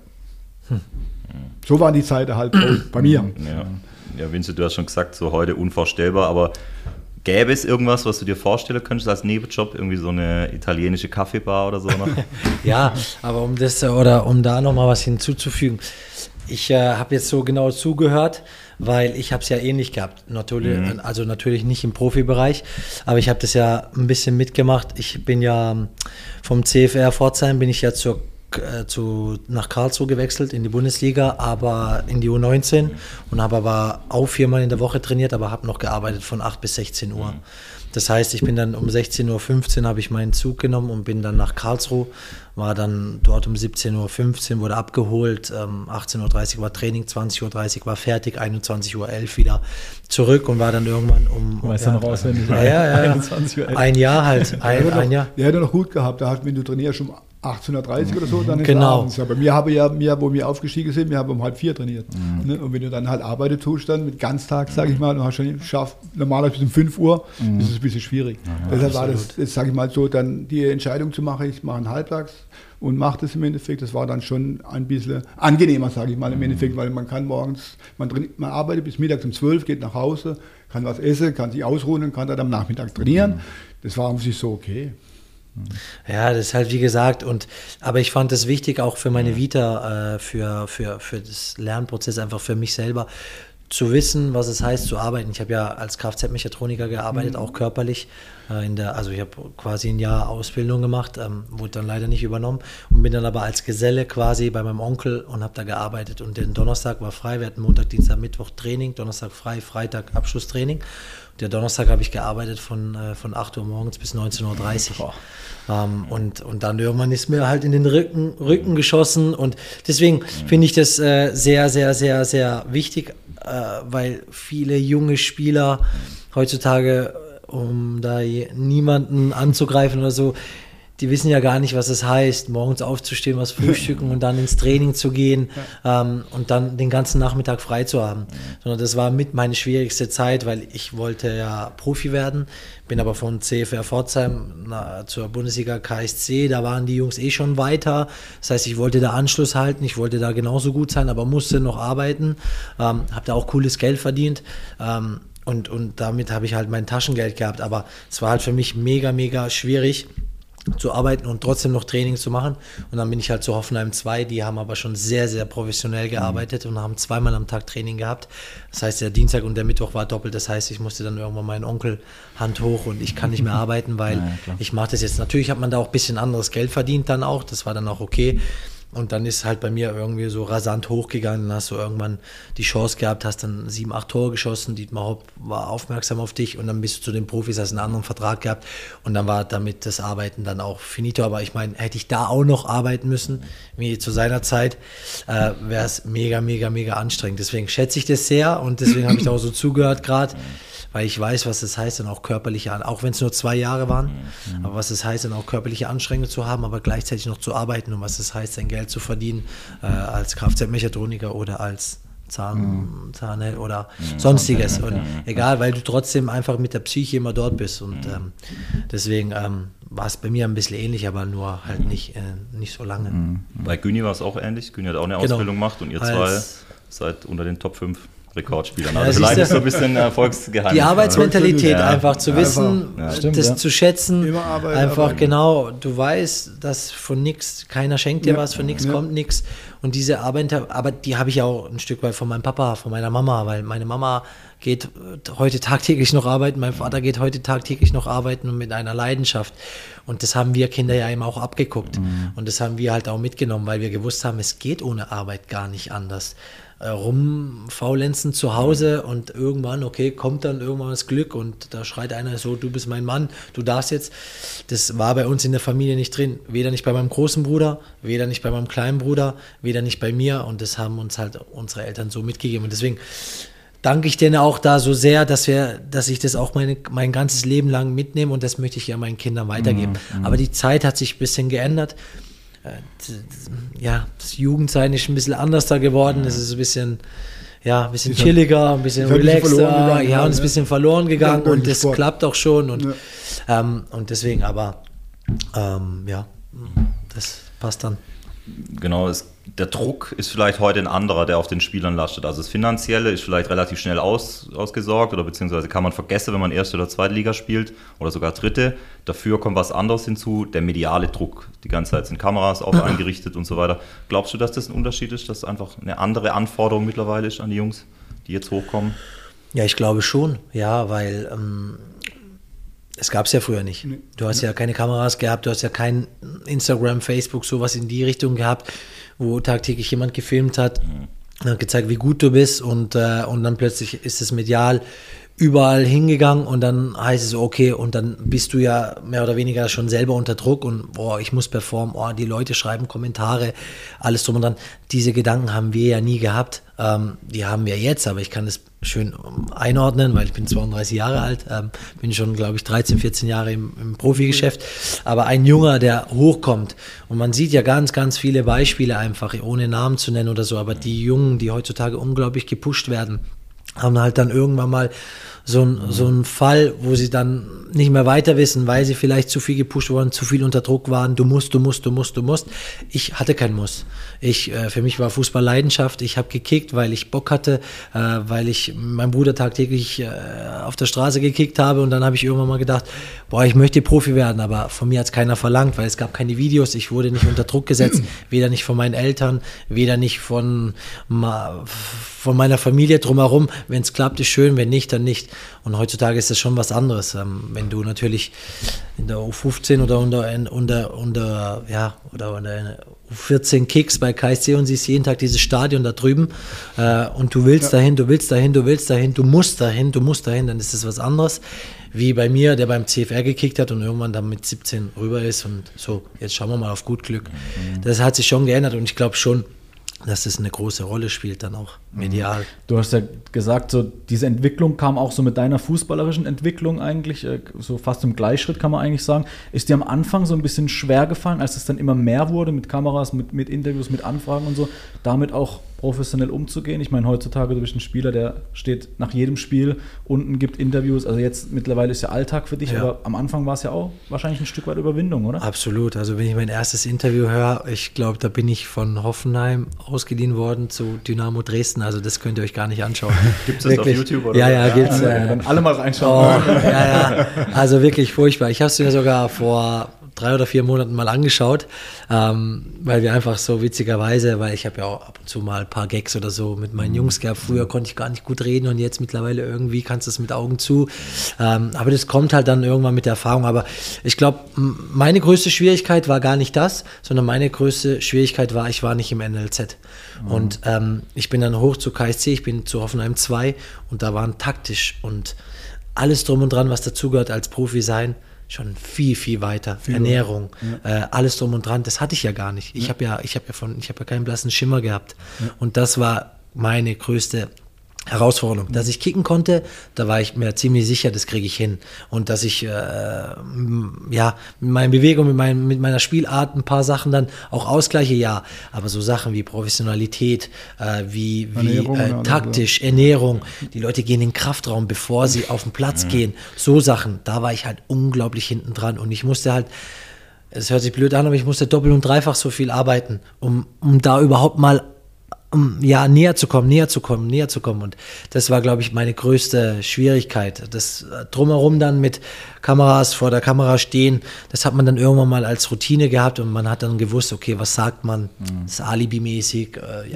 So waren die Zeiten halt bei mir. Ja, Vincent, du hast schon gesagt, so heute unvorstellbar, aber gäbe es irgendwas, was du dir vorstellen könntest als Nebenjob, irgendwie so eine italienische Kaffeebar oder so noch? Ja, aber um da nochmal was hinzuzufügen, ich habe jetzt so genau zugehört, weil ich habe es ja ähnlich gehabt. Also natürlich nicht im Profibereich, aber ich habe das ja ein bisschen mitgemacht. Ich bin ja vom CFR Pforzheim bin ich ja nach Karlsruhe gewechselt in die Bundesliga, aber in die U19 und habe aber auch 4-mal in der Woche trainiert, aber habe noch gearbeitet von 8 bis 16 Uhr. Das heißt, ich bin dann um 16.15 Uhr habe ich meinen Zug genommen und bin dann nach Karlsruhe, war dann dort um 17.15 Uhr, wurde abgeholt, 18.30 Uhr war Training, 20.30 Uhr war fertig, 21.11 Uhr wieder zurück und war dann irgendwann Weißt du noch auswendig? Ja. 21.11 Uhr. Ein Jahr halt. Ein Jahr. Der hat er noch gut gehabt, wenn du trainierst um 18.30 Uhr oder so, dann ist genau. Abends. Aber wo wir aufgestiegen sind, wir haben um 3:30 trainiert. Ne? Und wenn du dann halt arbeitet tust, dann mit Ganztag, sage ich mal, und hast schon geschafft, normalerweise bis um 5 Uhr, ist es ein bisschen schwierig. Deshalb war das, sage ich mal so, dann die Entscheidung zu machen, ich mache einen Halbtags und mache das im Endeffekt, das war dann schon ein bisschen angenehmer, sage ich mal im Endeffekt, weil man kann morgens, man arbeitet bis mittags um 12, geht nach Hause, kann was essen, kann sich ausruhen und kann dann am Nachmittag trainieren. Das war an sich so okay. Ja, das ist halt wie gesagt, aber ich fand es wichtig auch für meine Vita, für das Lernprozess, einfach für mich selber, zu wissen, was es heißt zu arbeiten. Ich habe ja als Kfz-Mechatroniker gearbeitet, auch körperlich. Also ich habe quasi ein Jahr Ausbildung gemacht, wurde dann leider nicht übernommen und bin dann aber als Geselle quasi bei meinem Onkel und habe da gearbeitet. Und den Donnerstag war frei, wir hatten Montag, Dienstag, Mittwoch Training, Donnerstag frei, Freitag Abschlusstraining. Der Donnerstag habe ich gearbeitet von 8 Uhr morgens bis 19.30 Uhr. Und dann irgendwann ist mir halt in den Rücken geschossen. Und deswegen finde ich das sehr, sehr, sehr, sehr wichtig, weil viele junge Spieler heutzutage, um da niemanden anzugreifen oder so, die wissen ja gar nicht, was es heißt, morgens aufzustehen, was frühstücken und dann ins Training zu gehen und dann den ganzen Nachmittag frei zu haben. Sondern das war mit meine schwierigste Zeit, weil ich wollte ja Profi werden, bin aber von CFR Pforzheim zur Bundesliga KSC, da waren die Jungs schon weiter. Das heißt, ich wollte da Anschluss halten, ich wollte da genauso gut sein, aber musste noch arbeiten, habe da auch cooles Geld verdient. Und damit habe ich halt mein Taschengeld gehabt, aber es war halt für mich mega, mega schwierig zu arbeiten und trotzdem noch Training zu machen. Und dann bin ich halt zu Hoffenheim 2, die haben aber schon sehr, sehr professionell gearbeitet und haben 2-mal am Tag Training gehabt. Das heißt, der Dienstag und der Mittwoch war doppelt. Das heißt, ich musste dann irgendwann meinen Onkel Hand hoch und ich kann nicht mehr arbeiten, weil ich mache das jetzt. Natürlich hat man da auch ein bisschen anderes Geld verdient dann auch. Das war dann auch okay. Und dann ist halt bei mir irgendwie so rasant hochgegangen, dann hast du irgendwann die Chance gehabt, hast dann 7, 8 Tore geschossen, Dietmar Hopp war aufmerksam auf dich und dann bist du zu den Profis, hast einen anderen Vertrag gehabt und dann war damit das Arbeiten dann auch finito. Aber ich meine, hätte ich da auch noch arbeiten müssen, wie zu seiner Zeit, wäre es mega, mega, mega anstrengend. Deswegen schätze ich das sehr und deswegen habe ich da auch so zugehört gerade, weil ich weiß, was es heißt, dann auch körperliche, auch wenn es nur 2 Jahre waren, aber was es heißt, dann auch körperliche Anstrengungen zu haben, aber gleichzeitig noch zu arbeiten und was es heißt, sein Geld zu verdienen als Kfz-Mechatroniker oder als Zahnheld oder sonstiges. Und egal, weil du trotzdem einfach mit der Psyche immer dort bist und deswegen war es bei mir ein bisschen ähnlich, aber nur halt nicht so lange. Bei Güni war es auch ähnlich. Güni hat auch eine Ausbildung gemacht und ihr zwei seid unter den Top 5 Rekordspielern. Also vielleicht ist so ein bisschen Erfolgsgeheimnis. Die Arbeitsmentalität einfach zu wissen, das zu schätzen. Immer arbeiten, einfach arbeiten. genau, du weißt, dass von nichts, keiner schenkt dir was, von nichts kommt nichts. Und diese Arbeit, aber die habe ich auch ein Stück weit von meinem Papa, von meiner Mama, weil meine Mama geht heute tagtäglich noch arbeiten, mein Vater geht heute tagtäglich noch arbeiten und mit einer Leidenschaft. Und das haben wir Kinder ja eben auch abgeguckt. Und das haben wir halt auch mitgenommen, weil wir gewusst haben, es geht ohne Arbeit gar nicht anders. Rumfaulenzen zu Hause und irgendwann, kommt dann irgendwann das Glück und da schreit einer so, du bist mein Mann, du darfst jetzt. Das war bei uns in der Familie nicht drin. Weder nicht bei meinem großen Bruder, weder nicht bei meinem kleinen Bruder, weder nicht bei mir und das haben uns halt unsere Eltern so mitgegeben und deswegen danke ich denen auch da so sehr, dass ich das auch mein ganzes Leben lang mitnehme und das möchte ich ja meinen Kindern weitergeben. Aber die Zeit hat sich ein bisschen geändert. Das Jugendsein ist ein bisschen anders da geworden. Es ist ein bisschen chilliger, ein bisschen relaxter, und ist ein bisschen verloren gegangen und das klappt auch schon und deswegen, aber das passt dann. Genau, der Druck ist vielleicht heute ein anderer, der auf den Spielern lastet. Also das Finanzielle ist vielleicht relativ schnell ausgesorgt oder beziehungsweise kann man vergessen, wenn man erste oder zweite Liga spielt oder sogar dritte. Dafür kommt was anderes hinzu, der mediale Druck. Die ganze Zeit sind Kameras auf einen gerichtet und so weiter. Glaubst du, dass das ein Unterschied ist, dass einfach eine andere Anforderung mittlerweile ist an die Jungs, die jetzt hochkommen? Ja, ich glaube schon, weil es gab es ja früher nicht. Du hast ja keine Kameras gehabt, du hast ja kein Instagram, Facebook, sowas in die Richtung gehabt, wo tagtäglich jemand gefilmt hat, hat gezeigt, wie gut du bist und dann plötzlich ist es medial überall hingegangen und dann heißt es und dann bist du ja mehr oder weniger schon selber unter Druck und ich muss performen, die Leute schreiben Kommentare, alles drum und dran. Diese Gedanken haben wir ja nie gehabt, die haben wir jetzt, aber ich kann das schön einordnen, weil ich bin 32 Jahre alt, bin schon, glaube ich, 13, 14 Jahre im Profigeschäft, aber ein Junger, der hochkommt und man sieht ja ganz, ganz viele Beispiele einfach, ohne Namen zu nennen oder so, aber die Jungen, die heutzutage unglaublich gepusht werden, haben halt dann irgendwann mal so ein Fall, wo sie dann nicht mehr weiter wissen, weil sie vielleicht zu viel gepusht wurden, zu viel unter Druck waren, du musst. Ich hatte kein Muss. Für mich war Fußball Leidenschaft. Ich habe gekickt, weil ich Bock hatte, weil ich meinen Bruder tagtäglich auf der Straße gekickt habe und dann habe ich irgendwann mal gedacht, ich möchte Profi werden, aber von mir hat es keiner verlangt, weil es gab keine Videos, ich wurde nicht unter Druck gesetzt, weder nicht von meinen Eltern, weder nicht von meiner Familie drumherum. Wenn es klappt, ist schön, wenn nicht, dann nicht. Und heutzutage ist das schon was anderes. Wenn du natürlich in der U15 oder unter U14 kickst bei KSC und siehst jeden Tag dieses Stadion da drüben und du willst dahin, du musst dahin, dann ist das was anderes. Wie bei mir, der beim CFR gekickt hat und irgendwann dann mit 17 rüber ist und so, jetzt schauen wir mal auf gut Glück. Das hat sich schon geändert und ich glaube schon, dass das eine große Rolle spielt dann auch medial. Du hast ja gesagt, so diese Entwicklung kam auch so mit deiner fußballerischen Entwicklung eigentlich, so fast im Gleichschritt kann man eigentlich sagen. Ist dir am Anfang so ein bisschen schwer gefallen, als es dann immer mehr wurde mit Kameras, mit Interviews, mit Anfragen und so, damit auch professionell umzugehen? Ich meine, heutzutage, du bist ein Spieler, der steht nach jedem Spiel unten, gibt Interviews, also jetzt mittlerweile ist ja Alltag für dich, aber am Anfang war es ja auch wahrscheinlich ein Stück weit Überwindung, oder? Absolut, also wenn ich mein erstes Interview höre, ich glaube, da bin ich von Hoffenheim ausgeliehen worden zu Dynamo Dresden, also das könnt ihr euch gar nicht anschauen. Gibt es das auf YouTube? Oder? Ja, gibt es. Dann alle mal reinschauen. Also wirklich furchtbar. Ich habe es mir sogar vor 3 oder 4 Monaten mal angeschaut, weil wir einfach so witzigerweise, weil ich habe ja auch ab und zu mal ein paar Gags oder so mit meinen Jungs gehabt. Früher konnte ich gar nicht gut reden und jetzt mittlerweile irgendwie kannst du es mit Augen zu. Aber das kommt halt dann irgendwann mit der Erfahrung. Aber ich glaube, meine größte Schwierigkeit war gar nicht das, sondern meine größte Schwierigkeit war, ich war nicht im NLZ. Und ich bin dann hoch zu KSC, ich bin zu Hoffenheim 2 und da waren taktisch und alles drum und dran, was dazugehört als Profi sein, schon viel, viel weiter. Ernährung, alles drum und dran, das hatte ich ja gar nicht. Ich habe ja keinen blassen Schimmer gehabt. Und das war meine größte Herausforderung. Dass ich kicken konnte, da war ich mir ziemlich sicher, das kriege ich hin. Und dass ich mit meinen Bewegungen, mit meiner Spielart ein paar Sachen dann auch ausgleiche, ja. Aber so Sachen wie Professionalität, wie taktisch, Ernährung, die Leute gehen in den Kraftraum, bevor sie auf den Platz gehen. So Sachen, da war ich halt unglaublich hinten dran. Und ich musste halt, es hört sich blöd an, aber ich musste doppelt und dreifach so viel arbeiten, um da überhaupt mal näher zu kommen. Und das war, glaube ich, meine größte Schwierigkeit. Das Drumherum dann mit Kameras, vor der Kamera stehen, das hat man dann irgendwann mal als Routine gehabt und man hat dann gewusst, okay, was sagt man? Das ist alibimäßig,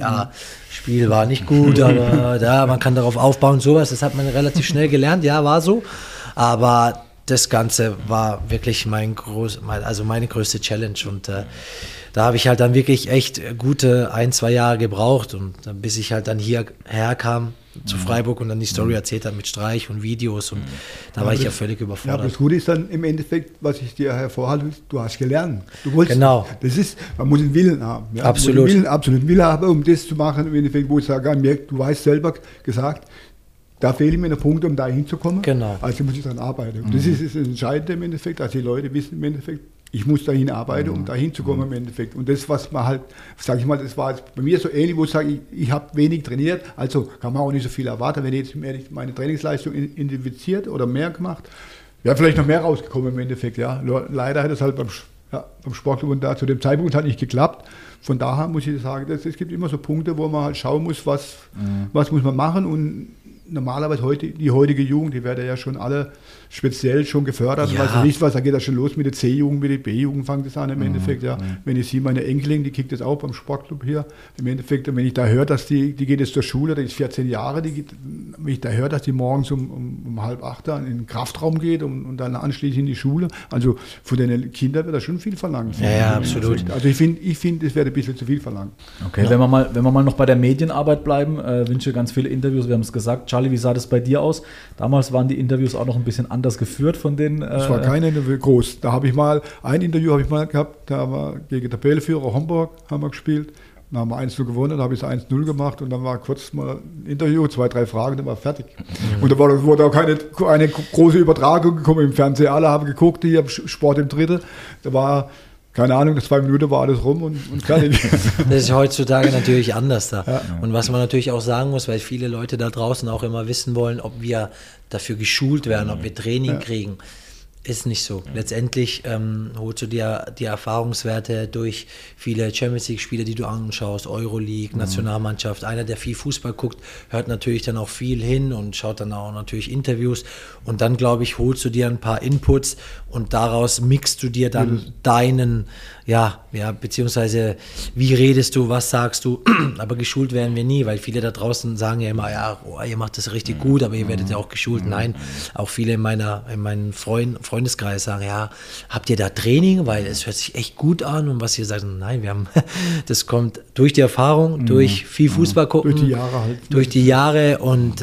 Spiel war nicht gut, aber man kann darauf aufbauen, sowas, das hat man relativ schnell gelernt, ja, war so. Aber das Ganze war wirklich meine größte Challenge und da habe ich halt dann wirklich echt gute 1-2 Jahre gebraucht und bis ich halt dann hierher kam zu Freiburg und dann die Story erzählt habe mit Streich und Videos und da war ich ja völlig überfordert. Ja, das Gute ist dann im Endeffekt, was ich dir hervorhalte, du hast gelernt. Du wolltest, genau. Man muss einen Willen haben. Ja? Absolut. Absoluten Willen haben, um das zu machen, im Endeffekt, wo ich sage, du weißt selber gesagt, da fehlen mir noch Punkte, um da hinzukommen. Genau. Also muss ich daran arbeiten. Und das ist das Entscheidende im Endeffekt, also die Leute wissen im Endeffekt, ich muss dahin arbeiten, um dahin zu kommen im Endeffekt. Und das, was man halt, sage ich mal, das war jetzt bei mir so ähnlich, wo ich sage, ich habe wenig trainiert, also kann man auch nicht so viel erwarten, wenn ich jetzt meine Trainingsleistung identifiziert oder mehr gemacht, wäre vielleicht noch mehr rausgekommen im Endeffekt, ja. Leider hat es halt beim Sportclub und da zu dem Zeitpunkt hat nicht geklappt. Von daher muss ich sagen, es gibt immer so Punkte, wo man halt schauen muss, was muss man machen und normalerweise die heutige Jugend, die werden ja schon alle speziell schon gefördert. Ja. Weil du nicht was, da geht das schon los mit der C-Jugend, mit der B-Jugend fängt das an im Endeffekt. Ja. Wenn ich sehe, meine Enkelin, die kriegt das auch beim Sportclub hier. Im Endeffekt, wenn ich da höre, dass die geht jetzt zur Schule, die ist 14 Jahre, wenn ich da höre, dass die morgens um 7:30 in den Kraftraum geht und dann anschließend in die Schule. Also von den Kindern wird da schon viel verlangt. Ja, absolut. Also ich finde, es wäre ein bisschen zu viel verlangt. Okay, ja. Wenn wir mal noch bei der Medienarbeit bleiben, wünsche ganz viele Interviews, wir haben es gesagt. Charlie, wie sah das bei dir aus? Damals waren die Interviews auch noch ein bisschen anders geführt von den... Das war kein Interview groß. Da habe ich mal, ein Interview gehabt, da war gegen Tabellenführer Homburg, haben wir gespielt. Dann haben wir 1-0 gewonnen, da habe ich es 1-0 gemacht und dann war kurz mal ein Interview, 2-3 Fragen, dann war fertig. Und da wurde auch keine große Übertragung gekommen im Fernsehen. Alle haben geguckt, hier Sport im Dritte. Da war... Keine Ahnung, 2 Minuten war alles rum und fertig. Das ist heutzutage natürlich anders da. Ja. Und was man natürlich auch sagen muss, weil viele Leute da draußen auch immer wissen wollen, ob wir dafür geschult werden, ob wir Training kriegen. Ist nicht so. Letztendlich holst du dir die Erfahrungswerte durch viele Champions-League-Spiele, die du anschaust, Euroleague, Nationalmannschaft. Einer, der viel Fußball guckt, hört natürlich dann auch viel hin und schaut dann auch natürlich Interviews. Und dann, glaube ich, holst du dir ein paar Inputs und daraus mixt du dir dann deinen, beziehungsweise wie redest du, was sagst du. Aber geschult werden wir nie, weil viele da draußen sagen ja immer, ihr macht das richtig gut, aber ihr werdet ja auch geschult. Nein, auch viele in meinen Freundeskreis sagen, ja, habt ihr da Training, weil es hört sich echt gut an und was ihr sagt, nein, das kommt durch die Erfahrung, durch viel Fußball gucken, durch die Jahre halt. Durch die Jahre und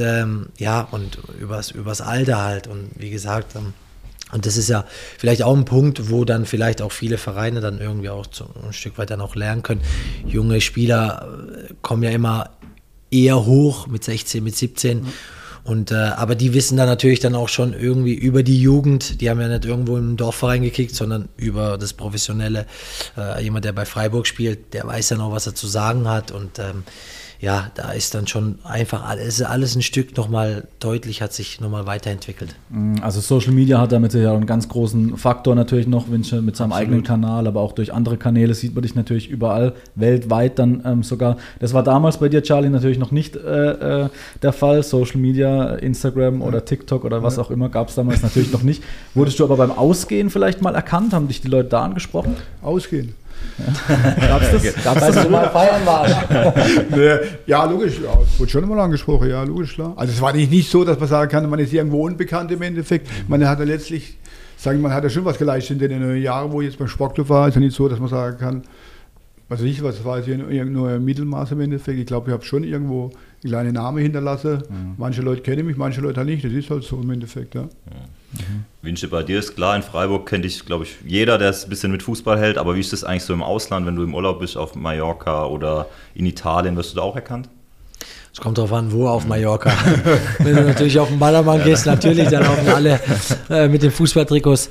und übers Alter halt und wie gesagt, und das ist ja vielleicht auch ein Punkt, wo dann vielleicht auch viele Vereine dann irgendwie auch ein Stück weit dann auch lernen können. Junge Spieler kommen ja immer eher hoch mit 16, mit 17 und aber die wissen dann natürlich dann auch schon irgendwie über die Jugend, die haben ja nicht irgendwo im Dorfverein gekickt, sondern über das Professionelle. Jemand, der bei Freiburg spielt, der weiß ja noch, was er zu sagen hat und ja, da ist dann schon einfach alles ein Stück nochmal deutlich, hat sich nochmal weiterentwickelt. Also Social Media hat damit ja einen ganz großen Faktor natürlich noch, mit seinem eigenen Kanal, aber auch durch andere Kanäle sieht man dich natürlich überall, weltweit dann sogar. Das war damals bei dir, Charlie, natürlich noch nicht der Fall. Social Media, Instagram oder TikTok oder was auch immer gab es damals natürlich noch nicht. Wurdest du aber beim Ausgehen vielleicht mal erkannt? Haben dich die Leute da angesprochen? Ausgehen. Gab's das? Weil du mal feiern warst. Nee, ja, logisch, ja, wurde schon immer angesprochen, ja, logisch, klar. Also es war nicht so, dass man sagen kann, man ist irgendwo unbekannt im Endeffekt. Man hat ja letztlich, man hat ja schon was geleistet in den Jahren, wo ich jetzt beim Sportclub war. Es ist ja nicht so, dass man sagen kann, was war jetzt hier nur ein Mittelmaß im Endeffekt. Ich glaube, ich habe schon irgendwo einen kleinen Namen hinterlassen. Manche Leute kennen mich, manche Leute halt nicht. Das ist halt so im Endeffekt, ja. Vince, bei dir ist klar, in Freiburg kennt dich, glaube ich, jeder, der es ein bisschen mit Fußball hält. Aber wie ist das eigentlich so im Ausland, wenn du im Urlaub bist, auf Mallorca oder in Italien, wirst du da auch erkannt? Es kommt drauf an, wo auf Mallorca. Wenn du natürlich auf den Ballermann gehst, natürlich, dann laufen alle mit den Fußballtrikots.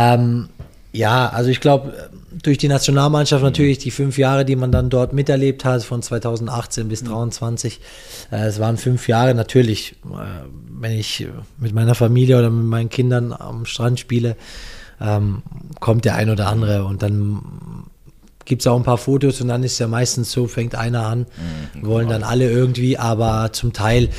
Ja, also ich glaube, durch die Nationalmannschaft natürlich die 5 Jahre, die man dann dort miterlebt hat, von 2018 bis 2023. Es waren 5 Jahre natürlich, wenn ich mit meiner Familie oder mit meinen Kindern am Strand spiele, kommt der ein oder andere und dann gibt es auch ein paar Fotos und dann ist ja meistens so, fängt einer an, wollen dann alle irgendwie, aber zum Teil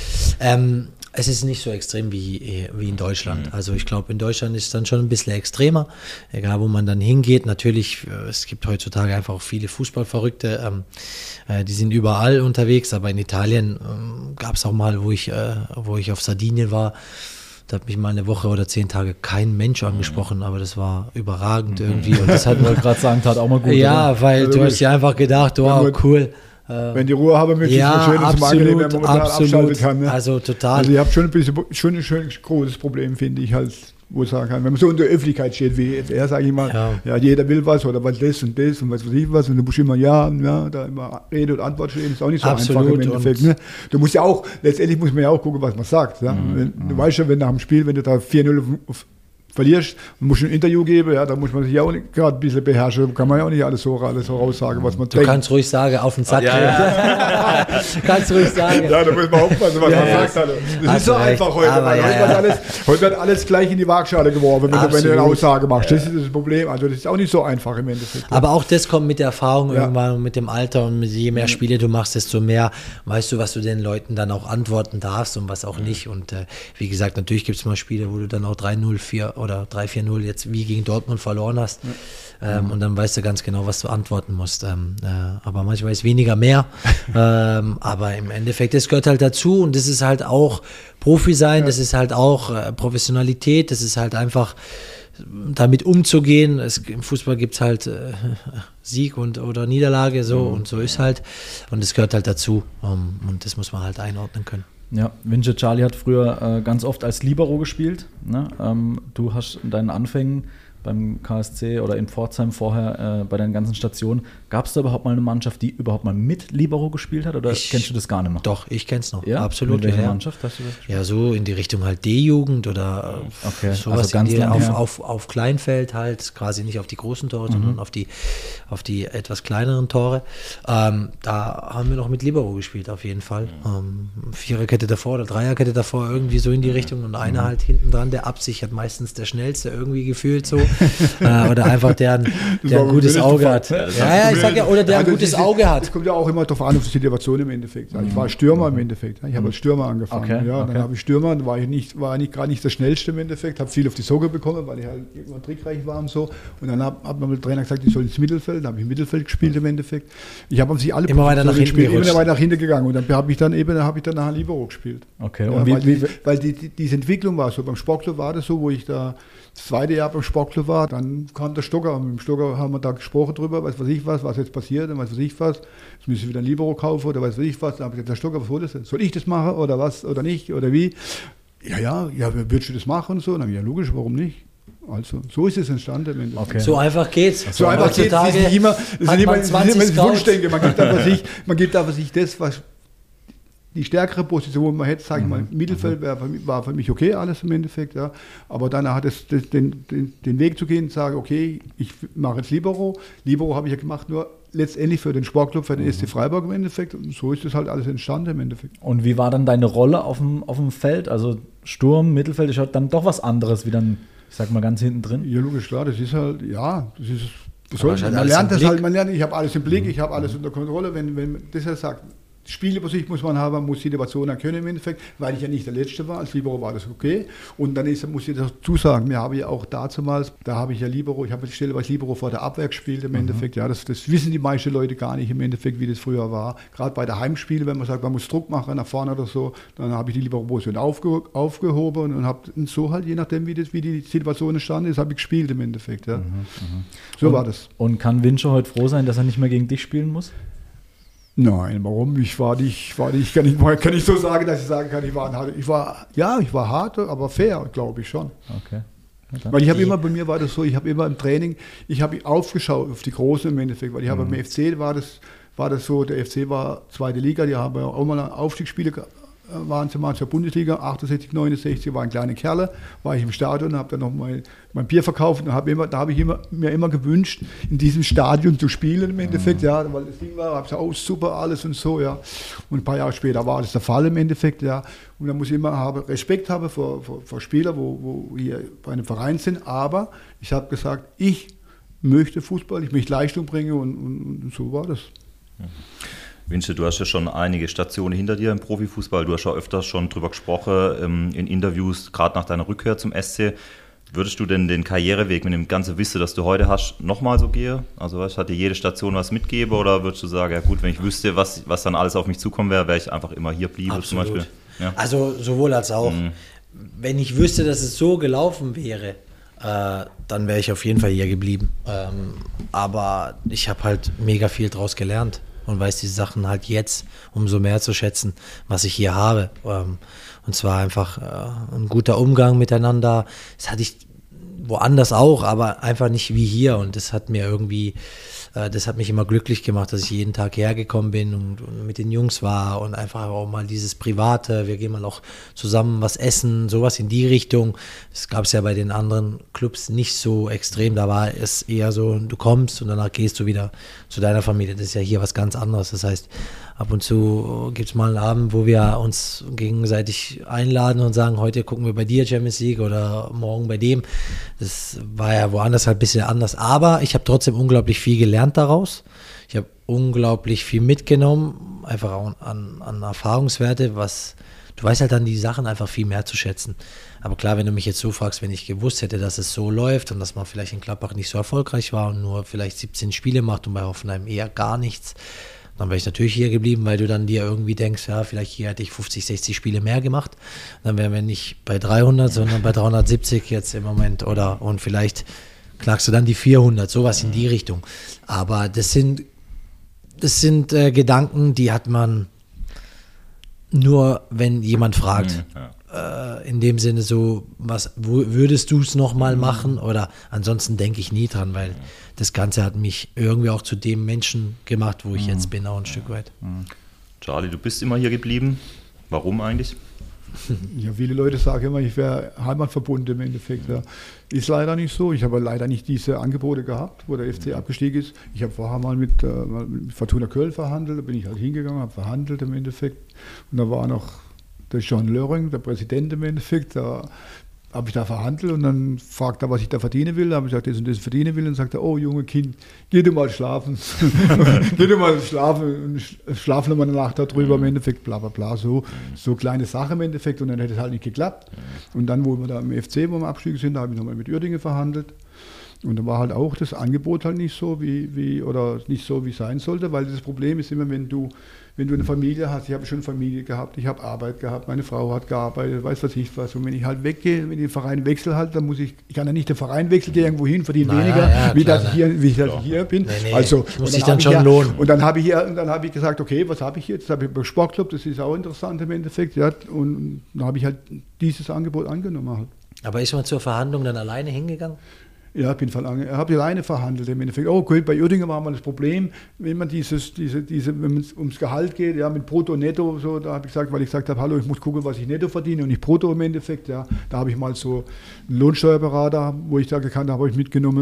es ist nicht so extrem wie in Deutschland. Also ich glaube, in Deutschland ist es dann schon ein bisschen extremer, egal wo man dann hingeht. Natürlich, es gibt heutzutage einfach auch viele Fußballverrückte, die sind überall unterwegs, aber in Italien gab es auch mal, wo ich auf Sardinien war, da hat mich mal eine Woche oder 10 Tage kein Mensch angesprochen, aber das war überragend irgendwie. Und das hat wollte gerade sagen, tat auch mal gut. Ja, oder? weil du hast dir einfach gedacht, wow, cool. Wenn die Ruhe haben möchte, ja, ist es schön, dass man angenehm momentan abschalten kann. Ne? Also total. Also ihr habt schon ein schön großes Problem, finde ich, halt, wo ich sagen kann, wenn man so in der Öffentlichkeit steht, wie jetzt er, sage ich mal, ja, jeder will was oder was das und was weiß ich was und du musst immer da immer Rede und Antwort stehen, ist auch nicht so einfach im Endeffekt. Ne? Du musst ja auch, letztendlich muss man ja auch gucken, was man sagt. Ja? Du weißt ja, wenn nach dem Spiel, wenn du da 4-0 verlierst und musst ein Interview geben, ja, da muss man sich ja auch gerade ein bisschen beherrschen, kann man ja auch nicht alles so raussagen, was man denkt. Du kannst ruhig sagen, auf den Sack. Ja. Kannst ruhig sagen. Ja, da muss man aufpassen, was man sagt. Also. Das ist so einfach heute, weil heute wird alles gleich in die Waagschale geworfen, wenn du eine Aussage machst. Das ist das Problem, also das ist auch nicht so einfach im Endeffekt. Aber auch das kommt mit der Erfahrung irgendwann und mit dem Alter und je mehr Spiele du machst, desto mehr weißt du, was du den Leuten dann auch antworten darfst und was auch nicht. Und wie gesagt, natürlich gibt es mal Spiele, wo du dann auch 3-0, 4 oder 3-4-0 jetzt wie gegen Dortmund verloren hast. Und dann weißt du ganz genau, was du antworten musst. Aber manchmal ist weniger mehr. Aber im Endeffekt, das gehört halt dazu und das ist halt auch Profi sein, das ist halt auch Professionalität, das ist halt einfach damit umzugehen. Im Fußball gibt es halt Sieg oder Niederlage so und so ist halt. Und das gehört halt dazu und das muss man halt einordnen können. Ja, Vince Charlie hat früher ganz oft als Libero gespielt. Ne? Du hast in deinen Anfängen beim KSC oder in Pforzheim vorher bei deinen ganzen Stationen, gab es da überhaupt mal eine Mannschaft, die überhaupt mal mit Libero gespielt hat oder kennst du das gar nicht mehr? Doch, ich kenn's noch, ja? Absolut. Mit welcher Mannschaft hast du das gespielt? Ja, so in die Richtung halt D-Jugend oder sowas also ganz auf Kleinfeld halt, quasi nicht auf die großen Tore, sondern auf die etwas kleineren Tore. Da haben wir noch mit Libero gespielt, auf jeden Fall. Viererkette davor oder Dreierkette davor, irgendwie so in die Richtung und einer halt hinten dran, der absichert, meistens der Schnellste irgendwie gefühlt so. Oder einfach der ein gutes Auge hat. Ja, ich sag ja, oder der ein gutes Auge hat. Es kommt ja auch immer darauf an, auf die Situation im Endeffekt. Ich war Stürmer im Endeffekt. Ich habe als Stürmer angefangen. Dann habe ich Stürmer, dann war ich gerade nicht der Schnellste im Endeffekt, habe viel auf die Socke bekommen, weil ich halt immer trickreich war und so. Und dann hat man mit dem Trainer gesagt, ich soll ins Mittelfeld. Dann habe ich im Mittelfeld gespielt im Endeffekt. Ich habe sich alle immer weiter nach hinten gerutscht. Immer weiter nach hinten gegangen. Und dann habe ich dann nachher Libero gespielt. Okay. Und weil diese Entwicklung war so. Beim Sportclub war das so, wo ich da das 2. Jahr beim Sportclub war, dann kam der Stocker. Und mit dem Stocker haben wir da gesprochen drüber, was jetzt passiert, und was weiß ich was. Jetzt müssen wir wieder ein Libero kaufen oder was weiß ich was. Dann habe ich gesagt, der Stocker, was wolltest du? Soll ich das machen oder was oder nicht oder wie? Ja, würdest du das machen und so? Dann habe ich ja logisch, warum nicht? Also, so ist es entstanden. Okay. So einfach geht's. So einfach geht's. Es ist immer das Wunschdenke. Man gibt aber sich das, was die stärkere Position man hätte, sage ich mal, Mittelfeld war für mich okay, alles im Endeffekt, ja. Aber dann hat es den Weg zu gehen und sagen, okay, ich mache jetzt Libero. Libero habe ich ja gemacht, nur letztendlich für den Sportclub, für den SC Freiburg im Endeffekt. Und so ist das halt alles entstanden im Endeffekt. Und wie war dann deine Rolle auf dem Feld? Also Sturm, Mittelfeld ist halt dann doch was anderes, wie dann, ich sag mal, ganz hinten drin. Ja, logisch, klar, das ist halt, ja, das ist. Halt Man lernt das halt, ich habe alles im Blick, ich habe alles unter Kontrolle. Wenn das ja sagt, Spielübersicht muss man haben, man muss Situationen können im Endeffekt, weil ich ja nicht der Letzte war. Als Libero war das okay. Und dann muss ich dazu sagen, wir haben ja auch dazumals, da habe ich ja Libero, ich habe die Stelle, was Libero vor der Abwehr gespielt im Endeffekt. Ja, das wissen die meisten Leute gar nicht im Endeffekt, wie das früher war. Gerade bei der Heimspiele, wenn man sagt, man muss Druck machen nach vorne oder so, dann habe ich die Libero-Position aufgehoben und habe so halt, je nachdem, wie die Situation entstanden ist, habe ich gespielt im Endeffekt. Ja. So war das. Und kann Wincher heute froh sein, dass er nicht mehr gegen dich spielen muss? Nein, warum? Ich kann nicht so sagen, dass ich sagen kann, ich war hart, aber fair, glaube ich schon. Okay. Weil ich habe immer, bei mir war das so, ich habe immer im Training, ich habe aufgeschaut auf die Großen im Endeffekt, weil ich habe beim FC war das so, der FC war zweite Liga, die haben ja auch mal Aufstiegsspiele waren sie mal zur Bundesliga, 68, 69, waren kleine Kerle, war ich im Stadion, habe dann noch mein Bier verkauft und da habe ich mir immer gewünscht, in diesem Stadion zu spielen im Endeffekt, ja, weil das Ding war, habe gesagt, oh super, alles und so, ja. Und ein paar Jahre später war das der Fall im Endeffekt, ja. Und da muss ich immer Respekt haben vor Spielern, wo hier bei einem Verein sind, aber ich habe gesagt, ich möchte Fußball, ich möchte Leistung bringen und so war das. Vince, du hast ja schon einige Stationen hinter dir im Profifußball. Du hast ja öfters schon drüber gesprochen in Interviews, gerade nach deiner Rückkehr zum SC. Würdest du denn den Karriereweg mit dem ganzen Wissen, das du heute hast, nochmal so gehen? Also hat dir jede Station was mitgeben oder würdest du sagen, ja gut, wenn ich wüsste, was dann alles auf mich zukommen wäre, wäre ich einfach immer hier bliebe? Absolut. Zum Beispiel? Ja. Also sowohl als auch. Wenn ich wüsste, dass es so gelaufen wäre, dann wäre ich auf jeden Fall hier geblieben. Aber ich habe halt mega viel draus gelernt. Und weiß die Sachen halt jetzt umso mehr zu schätzen, was ich hier habe. Und zwar einfach ein guter Umgang miteinander. Das hatte ich woanders auch, aber einfach nicht wie hier. Und das hat mir irgendwie, das hat mich immer glücklich gemacht, dass ich jeden Tag hergekommen bin und mit den Jungs war und einfach auch mal dieses Private, wir gehen mal auch zusammen was essen, sowas in die Richtung. Das gab es ja bei den anderen Clubs nicht so extrem, da war es eher so, du kommst und danach gehst du wieder zu deiner Familie. Das ist ja hier was ganz anderes, das heißt, ab und zu gibt es mal einen Abend, wo wir uns gegenseitig einladen und sagen, heute gucken wir bei dir Champions League oder morgen bei dem. Das war ja woanders halt ein bisschen anders, aber ich habe trotzdem unglaublich viel gelernt daraus. Ich habe unglaublich viel mitgenommen, einfach auch an Erfahrungswerte, du weißt halt dann die Sachen einfach viel mehr zu schätzen. Aber klar, wenn du mich jetzt so fragst, wenn ich gewusst hätte, dass es so läuft und dass man vielleicht in Gladbach nicht so erfolgreich war und nur vielleicht 17 Spiele macht und bei Hoffenheim eher gar nichts, dann wäre ich natürlich hier geblieben, weil du dann dir irgendwie denkst, ja, vielleicht hier hätte ich 50, 60 Spiele mehr gemacht. Dann wären wir nicht bei 300, sondern bei 370 jetzt im Moment. Und vielleicht klagst du dann die 400, sowas in die Richtung. Aber das sind Gedanken, die hat man nur, wenn jemand fragt. In dem Sinne so, würdest du es nochmal machen? Oder ansonsten denke ich nie dran, weil das Ganze hat mich irgendwie auch zu dem Menschen gemacht, wo ich jetzt bin, auch ein Stück weit. Charlie, du bist immer hier geblieben. Warum eigentlich? Ja, viele Leute sagen immer, ich wäre heimatverbunden im Endeffekt. Ja. Ist leider nicht so. Ich habe leider nicht diese Angebote gehabt, wo der FC abgestiegen ist. Ich habe vorher mal mit Fortuna Köln verhandelt, da bin ich halt hingegangen, habe verhandelt im Endeffekt. Und da war noch der John Löring, der Präsident im Endeffekt, da habe ich da verhandelt und dann fragt er, was ich da verdienen will. Da habe ich gesagt, das und das verdienen will. Und dann sagt er, oh junge Kind, geh du mal schlafen. Geh du mal schlafen und schlafen wir eine Nacht darüber im Endeffekt, bla bla bla. So kleine Sache im Endeffekt und dann hätte es halt nicht geklappt. Und dann, wo wir da im FC, wo wir Abstieg sind, da habe ich nochmal mit Uerdingen verhandelt. Und da war halt auch das Angebot halt nicht so, wie es sein sollte, weil das Problem ist immer, wenn du eine Familie hast, ich habe schon eine Familie gehabt, ich habe Arbeit gehabt, meine Frau hat gearbeitet, weiß was ich was. Und wenn ich halt weggehe, wenn ich den Verein wechsle halt, dann muss ich kann ja nicht den Verein wechseln, gehe irgendwo hin, verdiene weniger, wie ich hier bin. Nee, also muss sich dann schon lohnen. Und dann habe ich gesagt, okay, was habe ich jetzt? Das habe ich beim Sportclub, das ist auch interessant im Endeffekt, ja. Und dann habe ich halt dieses Angebot angenommen halt. Aber ist man zur Verhandlung dann alleine hingegangen? Ja, ich habe alleine verhandelt im Endeffekt. Oh, gut, bei Uerdingen war mal das Problem, wenn man wenn es ums Gehalt geht, ja, mit Brutto, Netto, so, da habe ich gesagt, weil ich gesagt habe, hallo, ich muss gucken, was ich netto verdiene und nicht brutto im Endeffekt, ja. Da habe ich mal so einen Lohnsteuerberater, wo ich da gekannt habe, habe ich mitgenommen.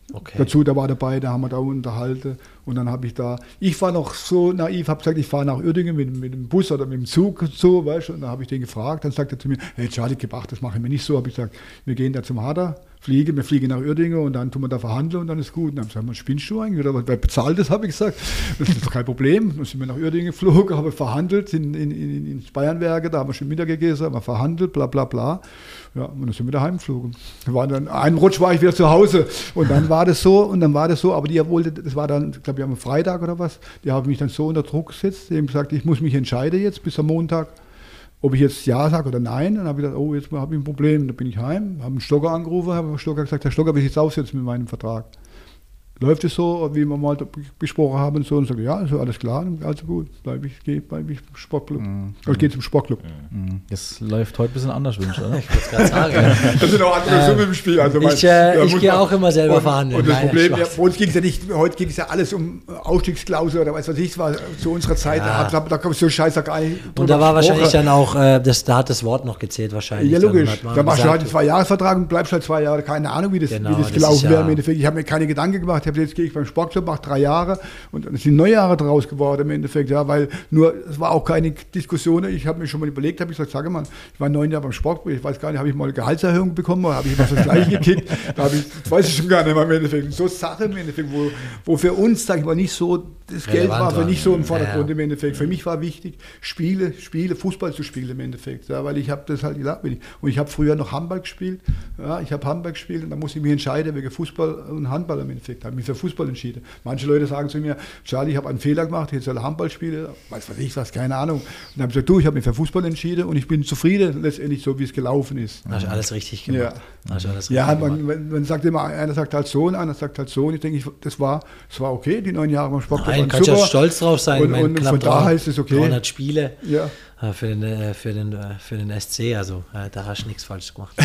Okay. Dazu, da war dabei, da haben wir da unterhalten und dann habe ich war noch so naiv, habe gesagt, ich fahre nach Uerdingen mit dem Bus oder mit dem Zug und so, weißt du, und dann habe ich den gefragt, dann sagt er zu mir, hey Charlie, gebracht, das mache ich mir nicht so, habe ich gesagt, wir gehen da zum Hader, wir fliegen nach Uerdingen und dann tun wir da verhandeln und dann ist gut. Und dann haben wir gesagt, spinnst du eigentlich oder wer bezahlt das, habe ich gesagt, das ist doch kein Problem. Dann sind wir nach Uerdingen geflogen, haben verhandelt in Bayernwerke, da haben wir schon Mittag gegessen, haben wir verhandelt, bla bla bla. Ja, und dann sind wir daheim geflogen. Einen Rutsch war ich wieder zu Hause und dann war das so, aber die wollte, das war dann, ich glaube, am Freitag oder was, die haben mich dann so unter Druck gesetzt, die haben gesagt, ich muss mich entscheiden jetzt bis am Montag, ob ich jetzt Ja sage oder Nein. Dann habe ich gedacht, oh, jetzt habe ich ein Problem, dann bin ich heim, habe einen Stocker angerufen, habe dem Stocker gesagt, Herr Stocker, will ich jetzt aussetzen mit meinem Vertrag? Läuft es so, wie wir mal besprochen haben und so? Und sage, ja, ist alles klar, also gut, gehe im Sportclub. Ich gehe zum Sportclub. Das läuft heute ein bisschen anders, Wünsch, oder? Ich wollte es gerade sagen. Das sind auch andere Summen im Spiel. Also ich gehe auch immer selber verhandeln. Und das Problem, bei uns ging es ja nicht, heute ging es ja alles um Ausstiegsklausel oder was weiß ich, es war zu unserer Zeit, da kam so Scheiße gar nicht. Und da war wahrscheinlich dann auch, da hat das Wort noch gezählt wahrscheinlich. Ja, logisch. Da machst du halt einen 2-Jahres-Vertrag und bleibst halt 2 Jahre, keine Ahnung, wie das gelaufen wäre im Endeffekt. Ich habe mir keine Gedanken gemacht, jetzt gehe ich beim Sportclub, mache 3 Jahre und es sind 9 Jahre draus geworden im Endeffekt, ja, weil es war auch keine Diskussion, ich habe mir schon mal überlegt, habe ich gesagt, sage mal, ich war 9 Jahre beim Sportclub, ich weiß gar nicht, habe ich mal eine Gehaltserhöhung bekommen oder habe ich immer das Gleiche gekickt, das weiß ich schon gar nicht mehr im Endeffekt. Und so Sachen im Endeffekt, wo für uns, sage ich mal, nicht so, das Geld war für nicht so im Vordergrund im Endeffekt. Für mich war wichtig, Fußball zu spielen im Endeffekt, ja, weil ich habe das halt gedacht, und ich habe früher noch Handball gespielt, ja, und da musste ich mich entscheiden wegen Fußball und Handball im Endeffekt, habe mich für Fußball entschieden. Manche Leute sagen zu mir, Charlie, ich habe einen Fehler gemacht, jetzt soll Handball spielen, weiß ich was, keine Ahnung. Und dann habe ich gesagt, ich habe mich für Fußball entschieden und ich bin zufrieden, letztendlich so, wie es gelaufen ist. Hast du alles richtig gemacht. Man sagt immer, einer sagt halt so und einer sagt halt so und ich denke, das war okay, die 9 Jahre beim Sport. Nein, kannst ja stolz drauf sein. Und von daher ist es okay. 300 Spiele ja. für den SC, also da hast du nichts falsch gemacht.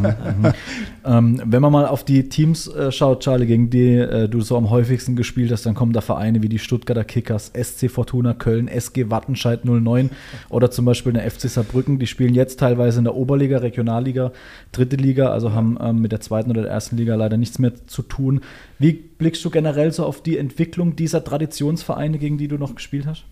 Wenn man mal auf die Teams schaut, Charlie, gegen die du so am häufigsten gespielt hast, dann kommen da Vereine wie die Stuttgarter Kickers, SC Fortuna Köln, SG Wattenscheid 09 oder zum Beispiel der FC Saarbrücken. Die spielen jetzt teilweise in der Oberliga, Regionalliga, 3. Liga, also haben mit der 2. oder der 1. Liga leider nichts mehr zu tun. Wie blickst du generell so auf die Entwicklung dieser Traditionsvereine, gegen die du noch gespielt hast?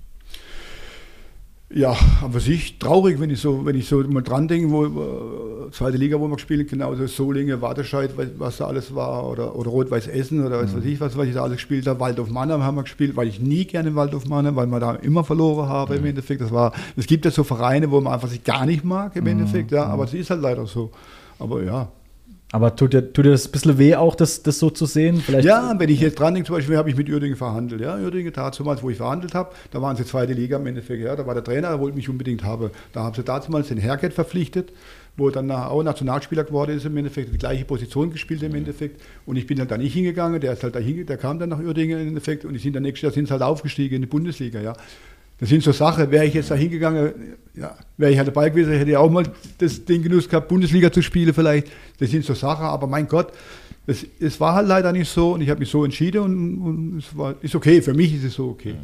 Ja, aber sich traurig, wenn ich so mal dran denke, wo 2. Liga, wo wir gespielt, genauso Solingen, Wattenscheid, was da alles war, oder Rot-Weiß Essen oder was ich da alles gespielt habe. Waldhof Mannheim haben wir gespielt, weil ich nie gerne in Waldhof Mannheim, weil wir da immer verloren haben im Endeffekt. Es gibt ja so Vereine, wo man einfach sich gar nicht mag im Endeffekt, ja, aber es ist halt leider so. Aber ja. Aber tut dir das ein bisschen weh auch, das so zu sehen? Vielleicht ja, wenn ich jetzt dran denke, zum Beispiel habe ich mit Uerdingen verhandelt. Ja, Uerdingen damals, wo ich verhandelt habe, da waren sie 2. Liga im Endeffekt. Ja, da war der Trainer, der wollte mich unbedingt haben. Da haben sie damals den Herget verpflichtet, wo dann auch Nationalspieler geworden ist im Endeffekt, die gleiche Position gespielt im Endeffekt. Und ich bin dann da nicht hingegangen, der kam dann nach Uerdingen im Endeffekt und die sind dann nächstes Jahr sind halt aufgestiegen in die Bundesliga. Ja. Das sind so Sachen, wäre ich jetzt da hingegangen, ja, wäre ich halt dabei gewesen, hätte ich auch mal den Genuss gehabt, Bundesliga zu spielen vielleicht. Das sind so Sachen, aber mein Gott, es war halt leider nicht so und ich habe mich so entschieden und ist okay, für mich ist es so okay.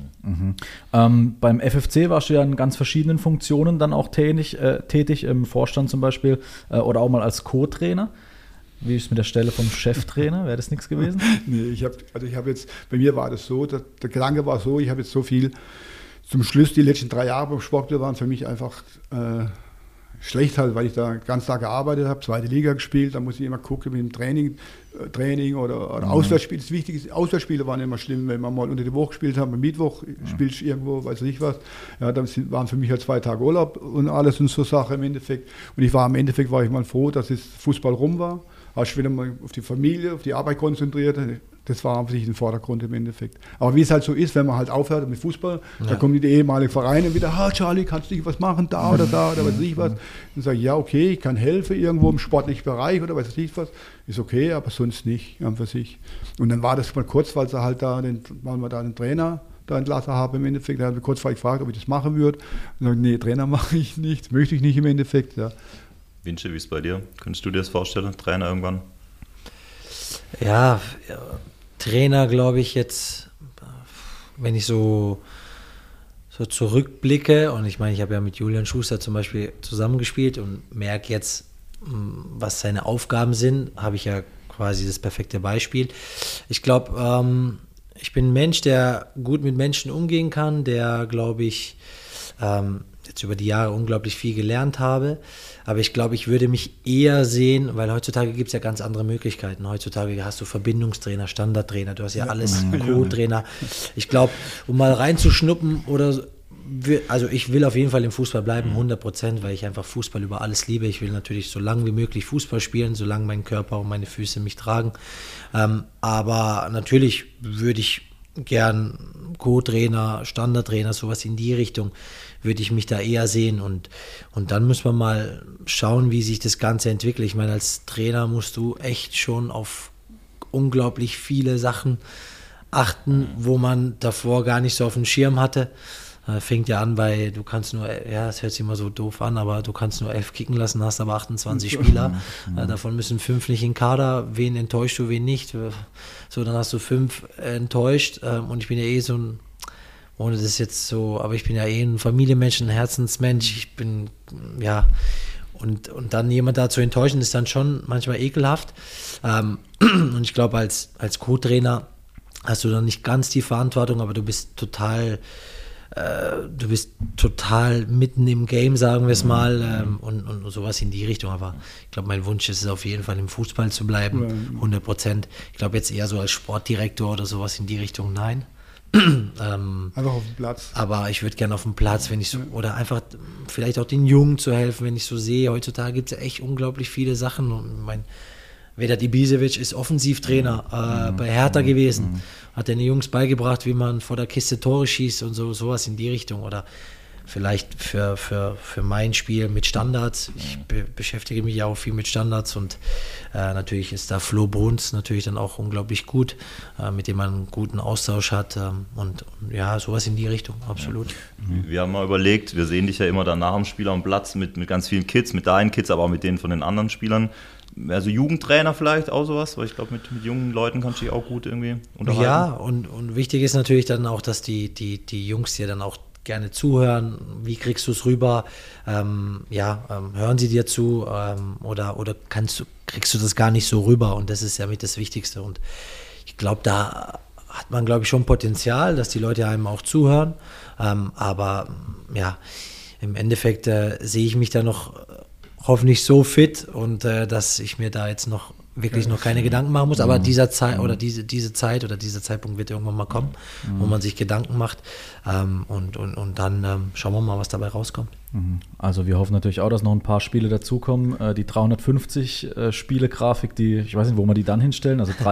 Beim FFC warst du ja in ganz verschiedenen Funktionen dann auch tätig, im Vorstand zum Beispiel oder auch mal als Co-Trainer. Wie ist es mit der Stelle vom Cheftrainer? Wäre das nichts gewesen? Nee, bei mir war das so, der Gedanke war so, ich habe jetzt so viel. Zum Schluss, die letzten 3 Jahre beim Sport waren für mich einfach schlecht, halt, weil ich da ganz Tag gearbeitet habe, 2. Liga gespielt, da muss ich immer gucken mit dem Training oder Auswärtsspiel. Das Wichtige, Auswärtsspiele waren immer schlimm, wenn wir mal unter die Woche gespielt haben, am Mittwoch spielst du irgendwo, weiß ich was. Ja, dann waren für mich halt 2 Tage Urlaub und alles und so Sachen im Endeffekt. Und im Endeffekt war ich mal froh, dass das Fußball rum war. Hast wieder mal auf die Familie, auf die Arbeit konzentriert. Das war für sich ein Vordergrund im Endeffekt. Aber wie es halt so ist, wenn man halt aufhört mit Fußball, da kommen die ehemaligen Vereine wieder, Charlie, kannst du nicht was machen, da oder weiß ich was. Dann sage ich, ja, okay, ich kann helfen irgendwo im sportlichen Bereich oder weiß ich was. Ist okay, aber sonst nicht für sich. Und dann war das mal kurz, weil wir den Trainer da entlassen haben im Endeffekt. Da hat mich kurzfrei gefragt, ob ich das machen würde. Und dann nee, Trainer mache ich nicht, das möchte ich nicht im Endeffekt. Ja. Vince, wie ist es bei dir? Könntest du dir das vorstellen, Trainer irgendwann? Ja, Trainer, glaube ich, jetzt, wenn ich so zurückblicke, und ich meine, ich habe ja mit Julian Schuster zum Beispiel zusammengespielt und merke jetzt, was seine Aufgaben sind, habe ich ja quasi das perfekte Beispiel. Ich glaube, ich bin ein Mensch, der gut mit Menschen umgehen kann, der, glaube ich, jetzt über die Jahre unglaublich viel gelernt habe. Aber ich glaube, ich würde mich eher sehen, weil heutzutage gibt es ja ganz andere Möglichkeiten. Heutzutage hast du Verbindungstrainer, Standardtrainer, du hast ja alles, Co-Trainer. Ich glaube, um mal reinzuschnuppen oder so, also ich will auf jeden Fall im Fußball bleiben, 100%, weil ich einfach Fußball über alles liebe. Ich will natürlich so lange wie möglich Fußball spielen, solange mein Körper und meine Füße mich tragen. Aber natürlich würde ich gern Co-Trainer, Standardtrainer, sowas in die Richtung, würde ich mich da eher sehen. Und dann müssen wir mal schauen, wie sich das Ganze entwickelt. Ich meine, als Trainer musst du echt schon auf unglaublich viele Sachen achten, wo man davor gar nicht so auf dem Schirm hatte. Fängt ja an bei, du kannst nur, ja, es hört sich immer so doof an, aber du kannst nur 11 kicken lassen, hast aber 28 Spieler. Davon müssen 5 nicht in Kader. Wen enttäuscht du, wen nicht? So, dann hast du 5 enttäuscht. Und ich bin ja eh so ein, ohne das jetzt so, aber ich bin ja eh ein Familienmensch, ein Herzensmensch. Ich bin, ja, und dann jemand da zu enttäuschen, ist dann schon manchmal ekelhaft. Und ich glaube, als Co-Trainer hast du dann nicht ganz die Verantwortung, aber du bist total mitten im Game, sagen wir es mal, und sowas in die Richtung. Aber ich glaube, mein Wunsch ist es auf jeden Fall, im Fußball zu bleiben, 100%. Ich glaube jetzt eher so als Sportdirektor oder sowas in die Richtung, nein. Einfach auf dem Platz. Aber ich würde gerne auf dem Platz, wenn ich so, oder einfach vielleicht auch den Jungen zu helfen, wenn ich so sehe. Heutzutage gibt es ja echt unglaublich viele Sachen. Und Vedat Ibisevic ist Offensivtrainer bei Hertha gewesen. Hat den Jungs beigebracht, wie man vor der Kiste Tore schießt und sowas in die Richtung. Oder vielleicht für mein Spiel mit Standards. Ich beschäftige mich ja auch viel mit Standards und natürlich ist da Flo Bruns natürlich dann auch unglaublich gut, mit dem man einen guten Austausch hat und ja, sowas in die Richtung, absolut. Wir haben mal überlegt, wir sehen dich ja immer danach am Spiel am Platz mit ganz vielen Kids, mit deinen Kids, aber auch mit denen von den anderen Spielern. Also Jugendtrainer vielleicht auch sowas, weil ich glaube, mit jungen Leuten kannst du dich auch gut irgendwie unterhalten. Ja, und wichtig ist natürlich dann auch, dass die Jungs dir dann auch gerne zuhören. Wie kriegst du es rüber? Hören sie dir zu oder kriegst du das gar nicht so rüber? Und das ist ja mit das Wichtigste. Und ich glaube, da hat man, glaube ich, schon Potenzial, dass die Leute einem auch zuhören. Aber ja, im Endeffekt sehe ich mich da noch hoffentlich so fit und dass ich mir da jetzt noch wirklich noch keine Gedanken machen muss, aber dieser Zeit oder diese Zeit oder dieser Zeitpunkt wird irgendwann mal kommen, wo man sich Gedanken macht und dann schauen wir mal, was dabei rauskommt. Also wir hoffen natürlich auch, dass noch ein paar Spiele dazukommen. Die 350 Spiele-Grafik, ich weiß nicht, wo wir die dann hinstellen, also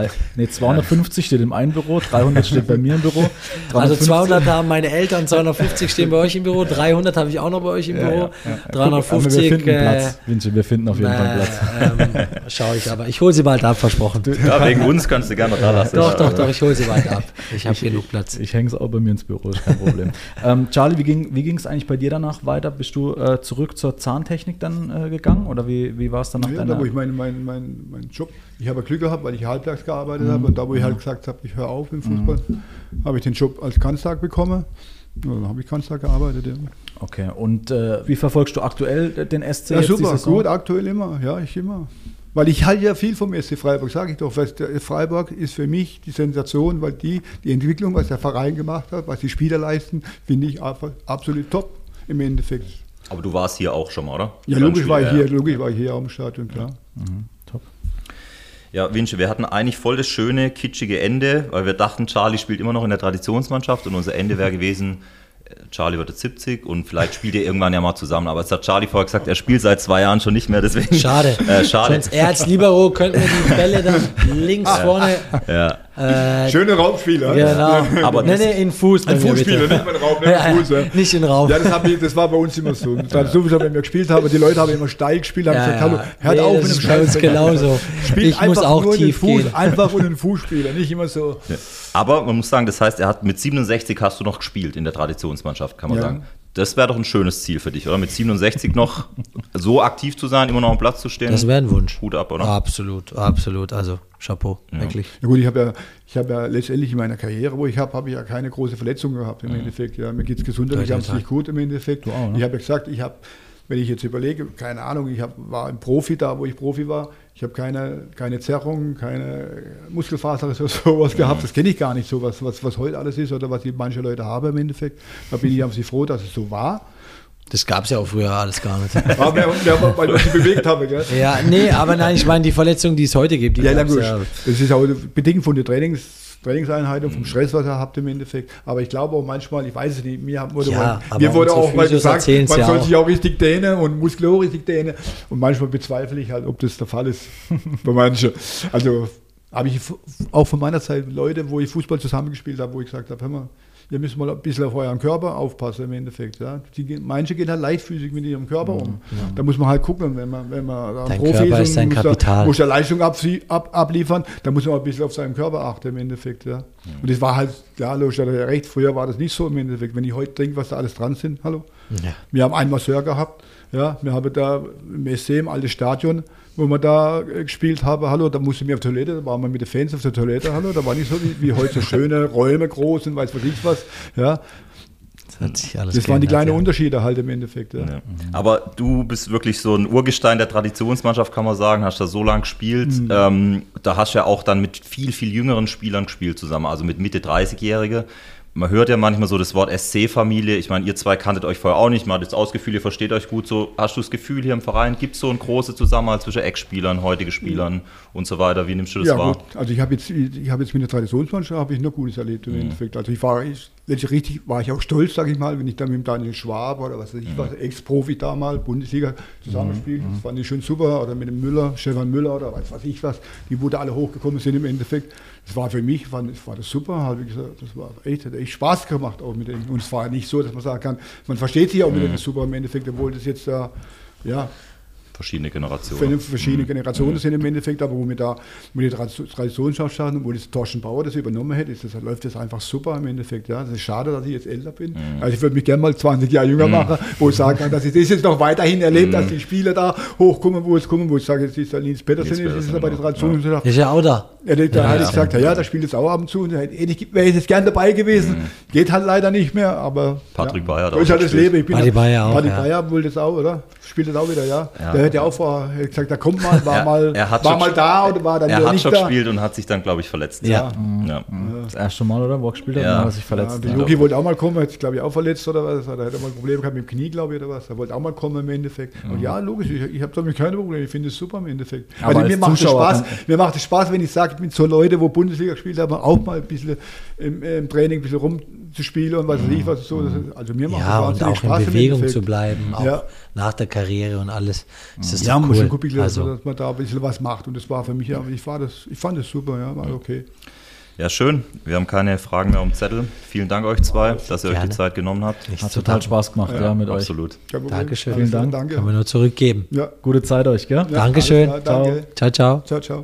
250 steht im einen Büro, 300 steht bei mir im Büro. 350. Also 200 haben meine Eltern, 250 stehen bei euch im Büro, 300 habe ich auch noch bei euch im Büro, 350. Wir finden Platz, Vinci, wir finden auf jeden Fall Platz. Schaue ich, aber ich hole sie bald ab, versprochen. Ja, wegen uns kannst du gerne noch da lassen. Doch, ich hole sie bald ab. Ich habe genug Platz. Ich hänge es auch bei mir ins Büro, ist kein Problem. Charlie, wie ging es eigentlich bei dir danach weiter? Bist du zurück zur Zahntechnik dann gegangen oder wie war es dann nach deiner? Da wo ich meinen Job, ich habe Glück gehabt, weil ich halbtags gearbeitet habe und da wo ich halt gesagt habe, ich höre auf im Fußball, habe ich den Job als Kanztag bekommen. Ja, dann habe ich Kanztag gearbeitet. Ja. Okay, und wie verfolgst du aktuell den SC? Ja, super, gut, aktuell immer, ja, ich immer. Weil ich halte ja viel vom SC Freiburg, sage ich doch. Weil der Freiburg ist für mich die Sensation, weil die Entwicklung, was der Verein gemacht hat, was die Spieler leisten, finde ich absolut top im Endeffekt. Aber du warst hier auch schon mal, oder? Ja, logisch war ich hier auch im Stadion, klar. Top. Ja, Vinci, wir hatten eigentlich voll das schöne, kitschige Ende, weil wir dachten, Charlie spielt immer noch in der Traditionsmannschaft und unser Ende wäre gewesen, Charlie wird jetzt 70 und vielleicht spielt ihr irgendwann ja mal zusammen. Aber es hat Charlie vorher gesagt, er spielt seit 2 Jahren schon nicht mehr, deswegen. Schade. Sonst er als Libero könnten wir die Bälle dann links vorne. Ja. Schöne Raumspieler. Genau. Aber in Fuß. Ein Fußspieler, nicht mal Raum, Fuß. Ja. Nicht in Raum. Ja, das war bei uns immer so. Sowieso, wenn wir gespielt haben, die Leute haben immer steil gespielt, haben gesagt, hallo, hört auf mit dem Scheiß. Genauso. Ich muss auch nur tief gehen. Einfach nur den Fußspieler, nicht immer so. Ja. Aber man muss sagen, das heißt, er hat mit 67 hast du noch gespielt in der Traditionsmannschaft, kann man sagen. Das wäre doch ein schönes Ziel für dich, oder? Mit 67 noch so aktiv zu sein, immer noch am Platz zu stehen. Das wäre ein Wunsch. Hut ab, oder? Absolut. Also Chapeau, wirklich. Ja gut, ich habe ja letztendlich in meiner Karriere, wo ich habe ich ja keine große Verletzung gehabt im Endeffekt. Ja, mir geht es gesundheitlich ganz nicht gut im Endeffekt. Du auch, ne? Ich habe ja gesagt, ich habe wenn ich jetzt überlege, keine Ahnung, war ein Profi da, wo ich Profi war, ich habe keine Zerrung, keine Muskelfaser oder sowas gehabt, das kenne ich gar nicht, sowas, was heute alles ist oder was manche Leute haben im Endeffekt. Da bin ich einfach froh, dass es so war. Das gab es ja auch früher alles gar nicht. Weil ich mich bewegt habe, gell? Ja, nee, aber nein, ich meine die Verletzungen, die es heute gibt. Die ja, gut. Ja. Das ist auch bedingt von den Trainingseinheiten, vom Stress, was ihr habt im Endeffekt. Aber ich glaube auch manchmal, ich weiß es nicht, mir wurde auch mal gesagt, man soll sich auch richtig dehnen und Muskel auch richtig dehnen. Und manchmal bezweifle ich halt, ob das der Fall ist bei manchen. Also habe ich auch von meiner Zeit Leute, wo ich Fußball zusammengespielt habe, wo ich gesagt habe, hör mal, ihr müsst mal ein bisschen auf euren Körper aufpassen im Endeffekt. Ja. Manche gehen halt leichtfüßig mit ihrem Körper um. Ja. Da muss man halt gucken, wenn man da ein Profi ist und muss Leistung abliefern, da muss man ein bisschen auf seinen Körper achten im Endeffekt. Ja. Und das war halt, ja, Losch hat ja recht, früher war das nicht so im Endeffekt. Wenn ich heute denke, was da alles dran sind, hallo. Ja. Wir haben einen Masseur gehabt, ja, wir haben da im SC, im alten Stadion, wo wir da gespielt haben, hallo, da musste ich auf Toilette, da waren wir mit den Fans auf der Toilette, hallo, da war nicht so wie heute so schöne Räume, groß und weiß was, ja. Das waren die kleinen Unterschiede halt im Endeffekt. Ja. Ja. Aber du bist wirklich so ein Urgestein der Traditionsmannschaft, kann man sagen, hast da so lange gespielt. Da hast du ja auch dann mit viel, viel jüngeren Spielern gespielt zusammen, also mit Mitte 30-Jährige. Man hört ja manchmal so das Wort SC-Familie. Ich meine, ihr zwei kanntet euch vorher auch nicht. Man hat das Ausgefühl, ihr versteht euch gut. So, hast du das Gefühl hier im Verein, gibt es so einen großen Zusammenhalt zwischen Ex-Spielern, heutigen Spielern und so weiter? Wie nimmst du das wahr? Gut. Also ich habe jetzt mit der Traditionsmannschaft nur Gutes erlebt im Endeffekt. Also letztlich war ich auch stolz, sage ich mal, wenn ich dann mit Daniel Schwab oder was weiß ich was, Ex-Profi damals, Bundesliga zusammenspielt. Das fand ich schon super. Oder mit dem Müller, Stefan Müller oder weiß ich was, die wo da alle hochgekommen sind im Endeffekt. Das war für mich, war das super. Halt, wie gesagt, das war echt, hat echt Spaß gemacht auch mit denen. Und es war nicht so, dass man sagen kann, man versteht sich auch mit denen super im Endeffekt, obwohl das jetzt verschiedene Generationen. Verschiedene Generationen sind im Endeffekt, aber wo wir da mit der Traditionsmannschaft hatten, wo das Thorsten Bauer das übernommen hätte, läuft das einfach super im Endeffekt. Ja. Das ist schade, dass ich jetzt älter bin. Also ich würde mich gerne mal 20 Jahre jünger machen, wo ich sagen kann, dass ich das jetzt noch weiterhin erlebe, dass die Spieler da hochkommen, wo ich sage, jetzt ist der Nils Petersen, das ist bei der Traditionsmannschaft. Ist ja auch da. Da hätte ich gesagt, da spielt jetzt auch ab und zu. Und wäre ich jetzt gern dabei gewesen. Geht halt leider nicht mehr, aber Patrick Bayer hat auch ist halt das Leben. Patrick Bayer wollte das auch, oder? Spielt das auch wieder, ja. Der hätte ja auch gesagt, da kommt mal, war mal da oder war dann wieder nicht da. Er hat schon gespielt und hat sich dann, glaube ich, verletzt. Ja. Das erste Mal, oder? Wo er gespielt hat, hat er sich verletzt. Der Jogi wollte auch mal kommen, hat sich, glaube ich, auch verletzt oder was. Da hat er mal ein Problem gehabt mit dem Knie, glaube ich, oder was. Er wollte auch mal kommen im Endeffekt. Und ja, logisch, ich habe damit keine Probleme. Ich finde es super im Endeffekt. Also mir macht es Spaß, wenn ich sage, mit so Leuten, wo Bundesliga gespielt haben, auch mal ein bisschen im Training ein bisschen rumzuspielen und was weiß ich was. So. Also mir macht es wahnsinnig Spaß. Ja, und auch in Bewegung zu bleiben, auch nach der Karriere und alles. Das ist cool. Muss gucken, also, dass man da ein bisschen was macht. Und das war für mich, ich fand das super, ja, war okay. Ja, schön. Wir haben keine Fragen mehr am Zettel. Vielen Dank euch zwei, dass ihr euch die Zeit genommen habt. Hat total Spaß gemacht, mit euch. Absolut. Dankeschön. Vielen Dank. Danke. Können wir nur zurückgeben. Ja. Gute Zeit euch, gell? Ja, Dankeschön. Danke. Ciao. Ciao. Ciao, ciao.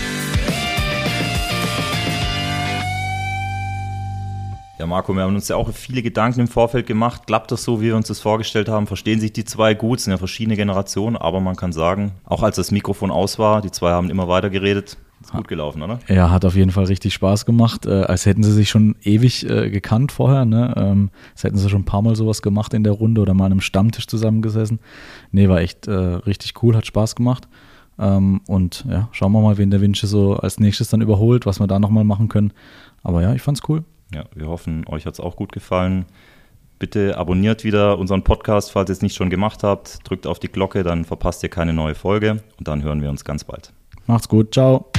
Ja, Marco, wir haben uns ja auch viele Gedanken im Vorfeld gemacht. Klappt das so, wie wir uns das vorgestellt haben? Verstehen sich die zwei gut? Es sind ja verschiedene Generationen, aber man kann sagen, auch als das Mikrofon aus war, die zwei haben immer weiter geredet. Ist gut gelaufen, oder? Ja, hat auf jeden Fall richtig Spaß gemacht, als hätten sie sich schon ewig gekannt vorher. Ne? Als hätten sie schon ein paar Mal sowas gemacht in der Runde oder mal an einem Stammtisch zusammengesessen. Nee, war echt richtig cool, hat Spaß gemacht. Und ja, schauen wir mal, wen der Vinci so als nächstes dann überholt, was wir da nochmal machen können. Aber ja, ich fand's cool. Ja, wir hoffen, euch hat es auch gut gefallen. Bitte abonniert wieder unseren Podcast, falls ihr es nicht schon gemacht habt. Drückt auf die Glocke, dann verpasst ihr keine neue Folge. Und dann hören wir uns ganz bald. Macht's gut, ciao.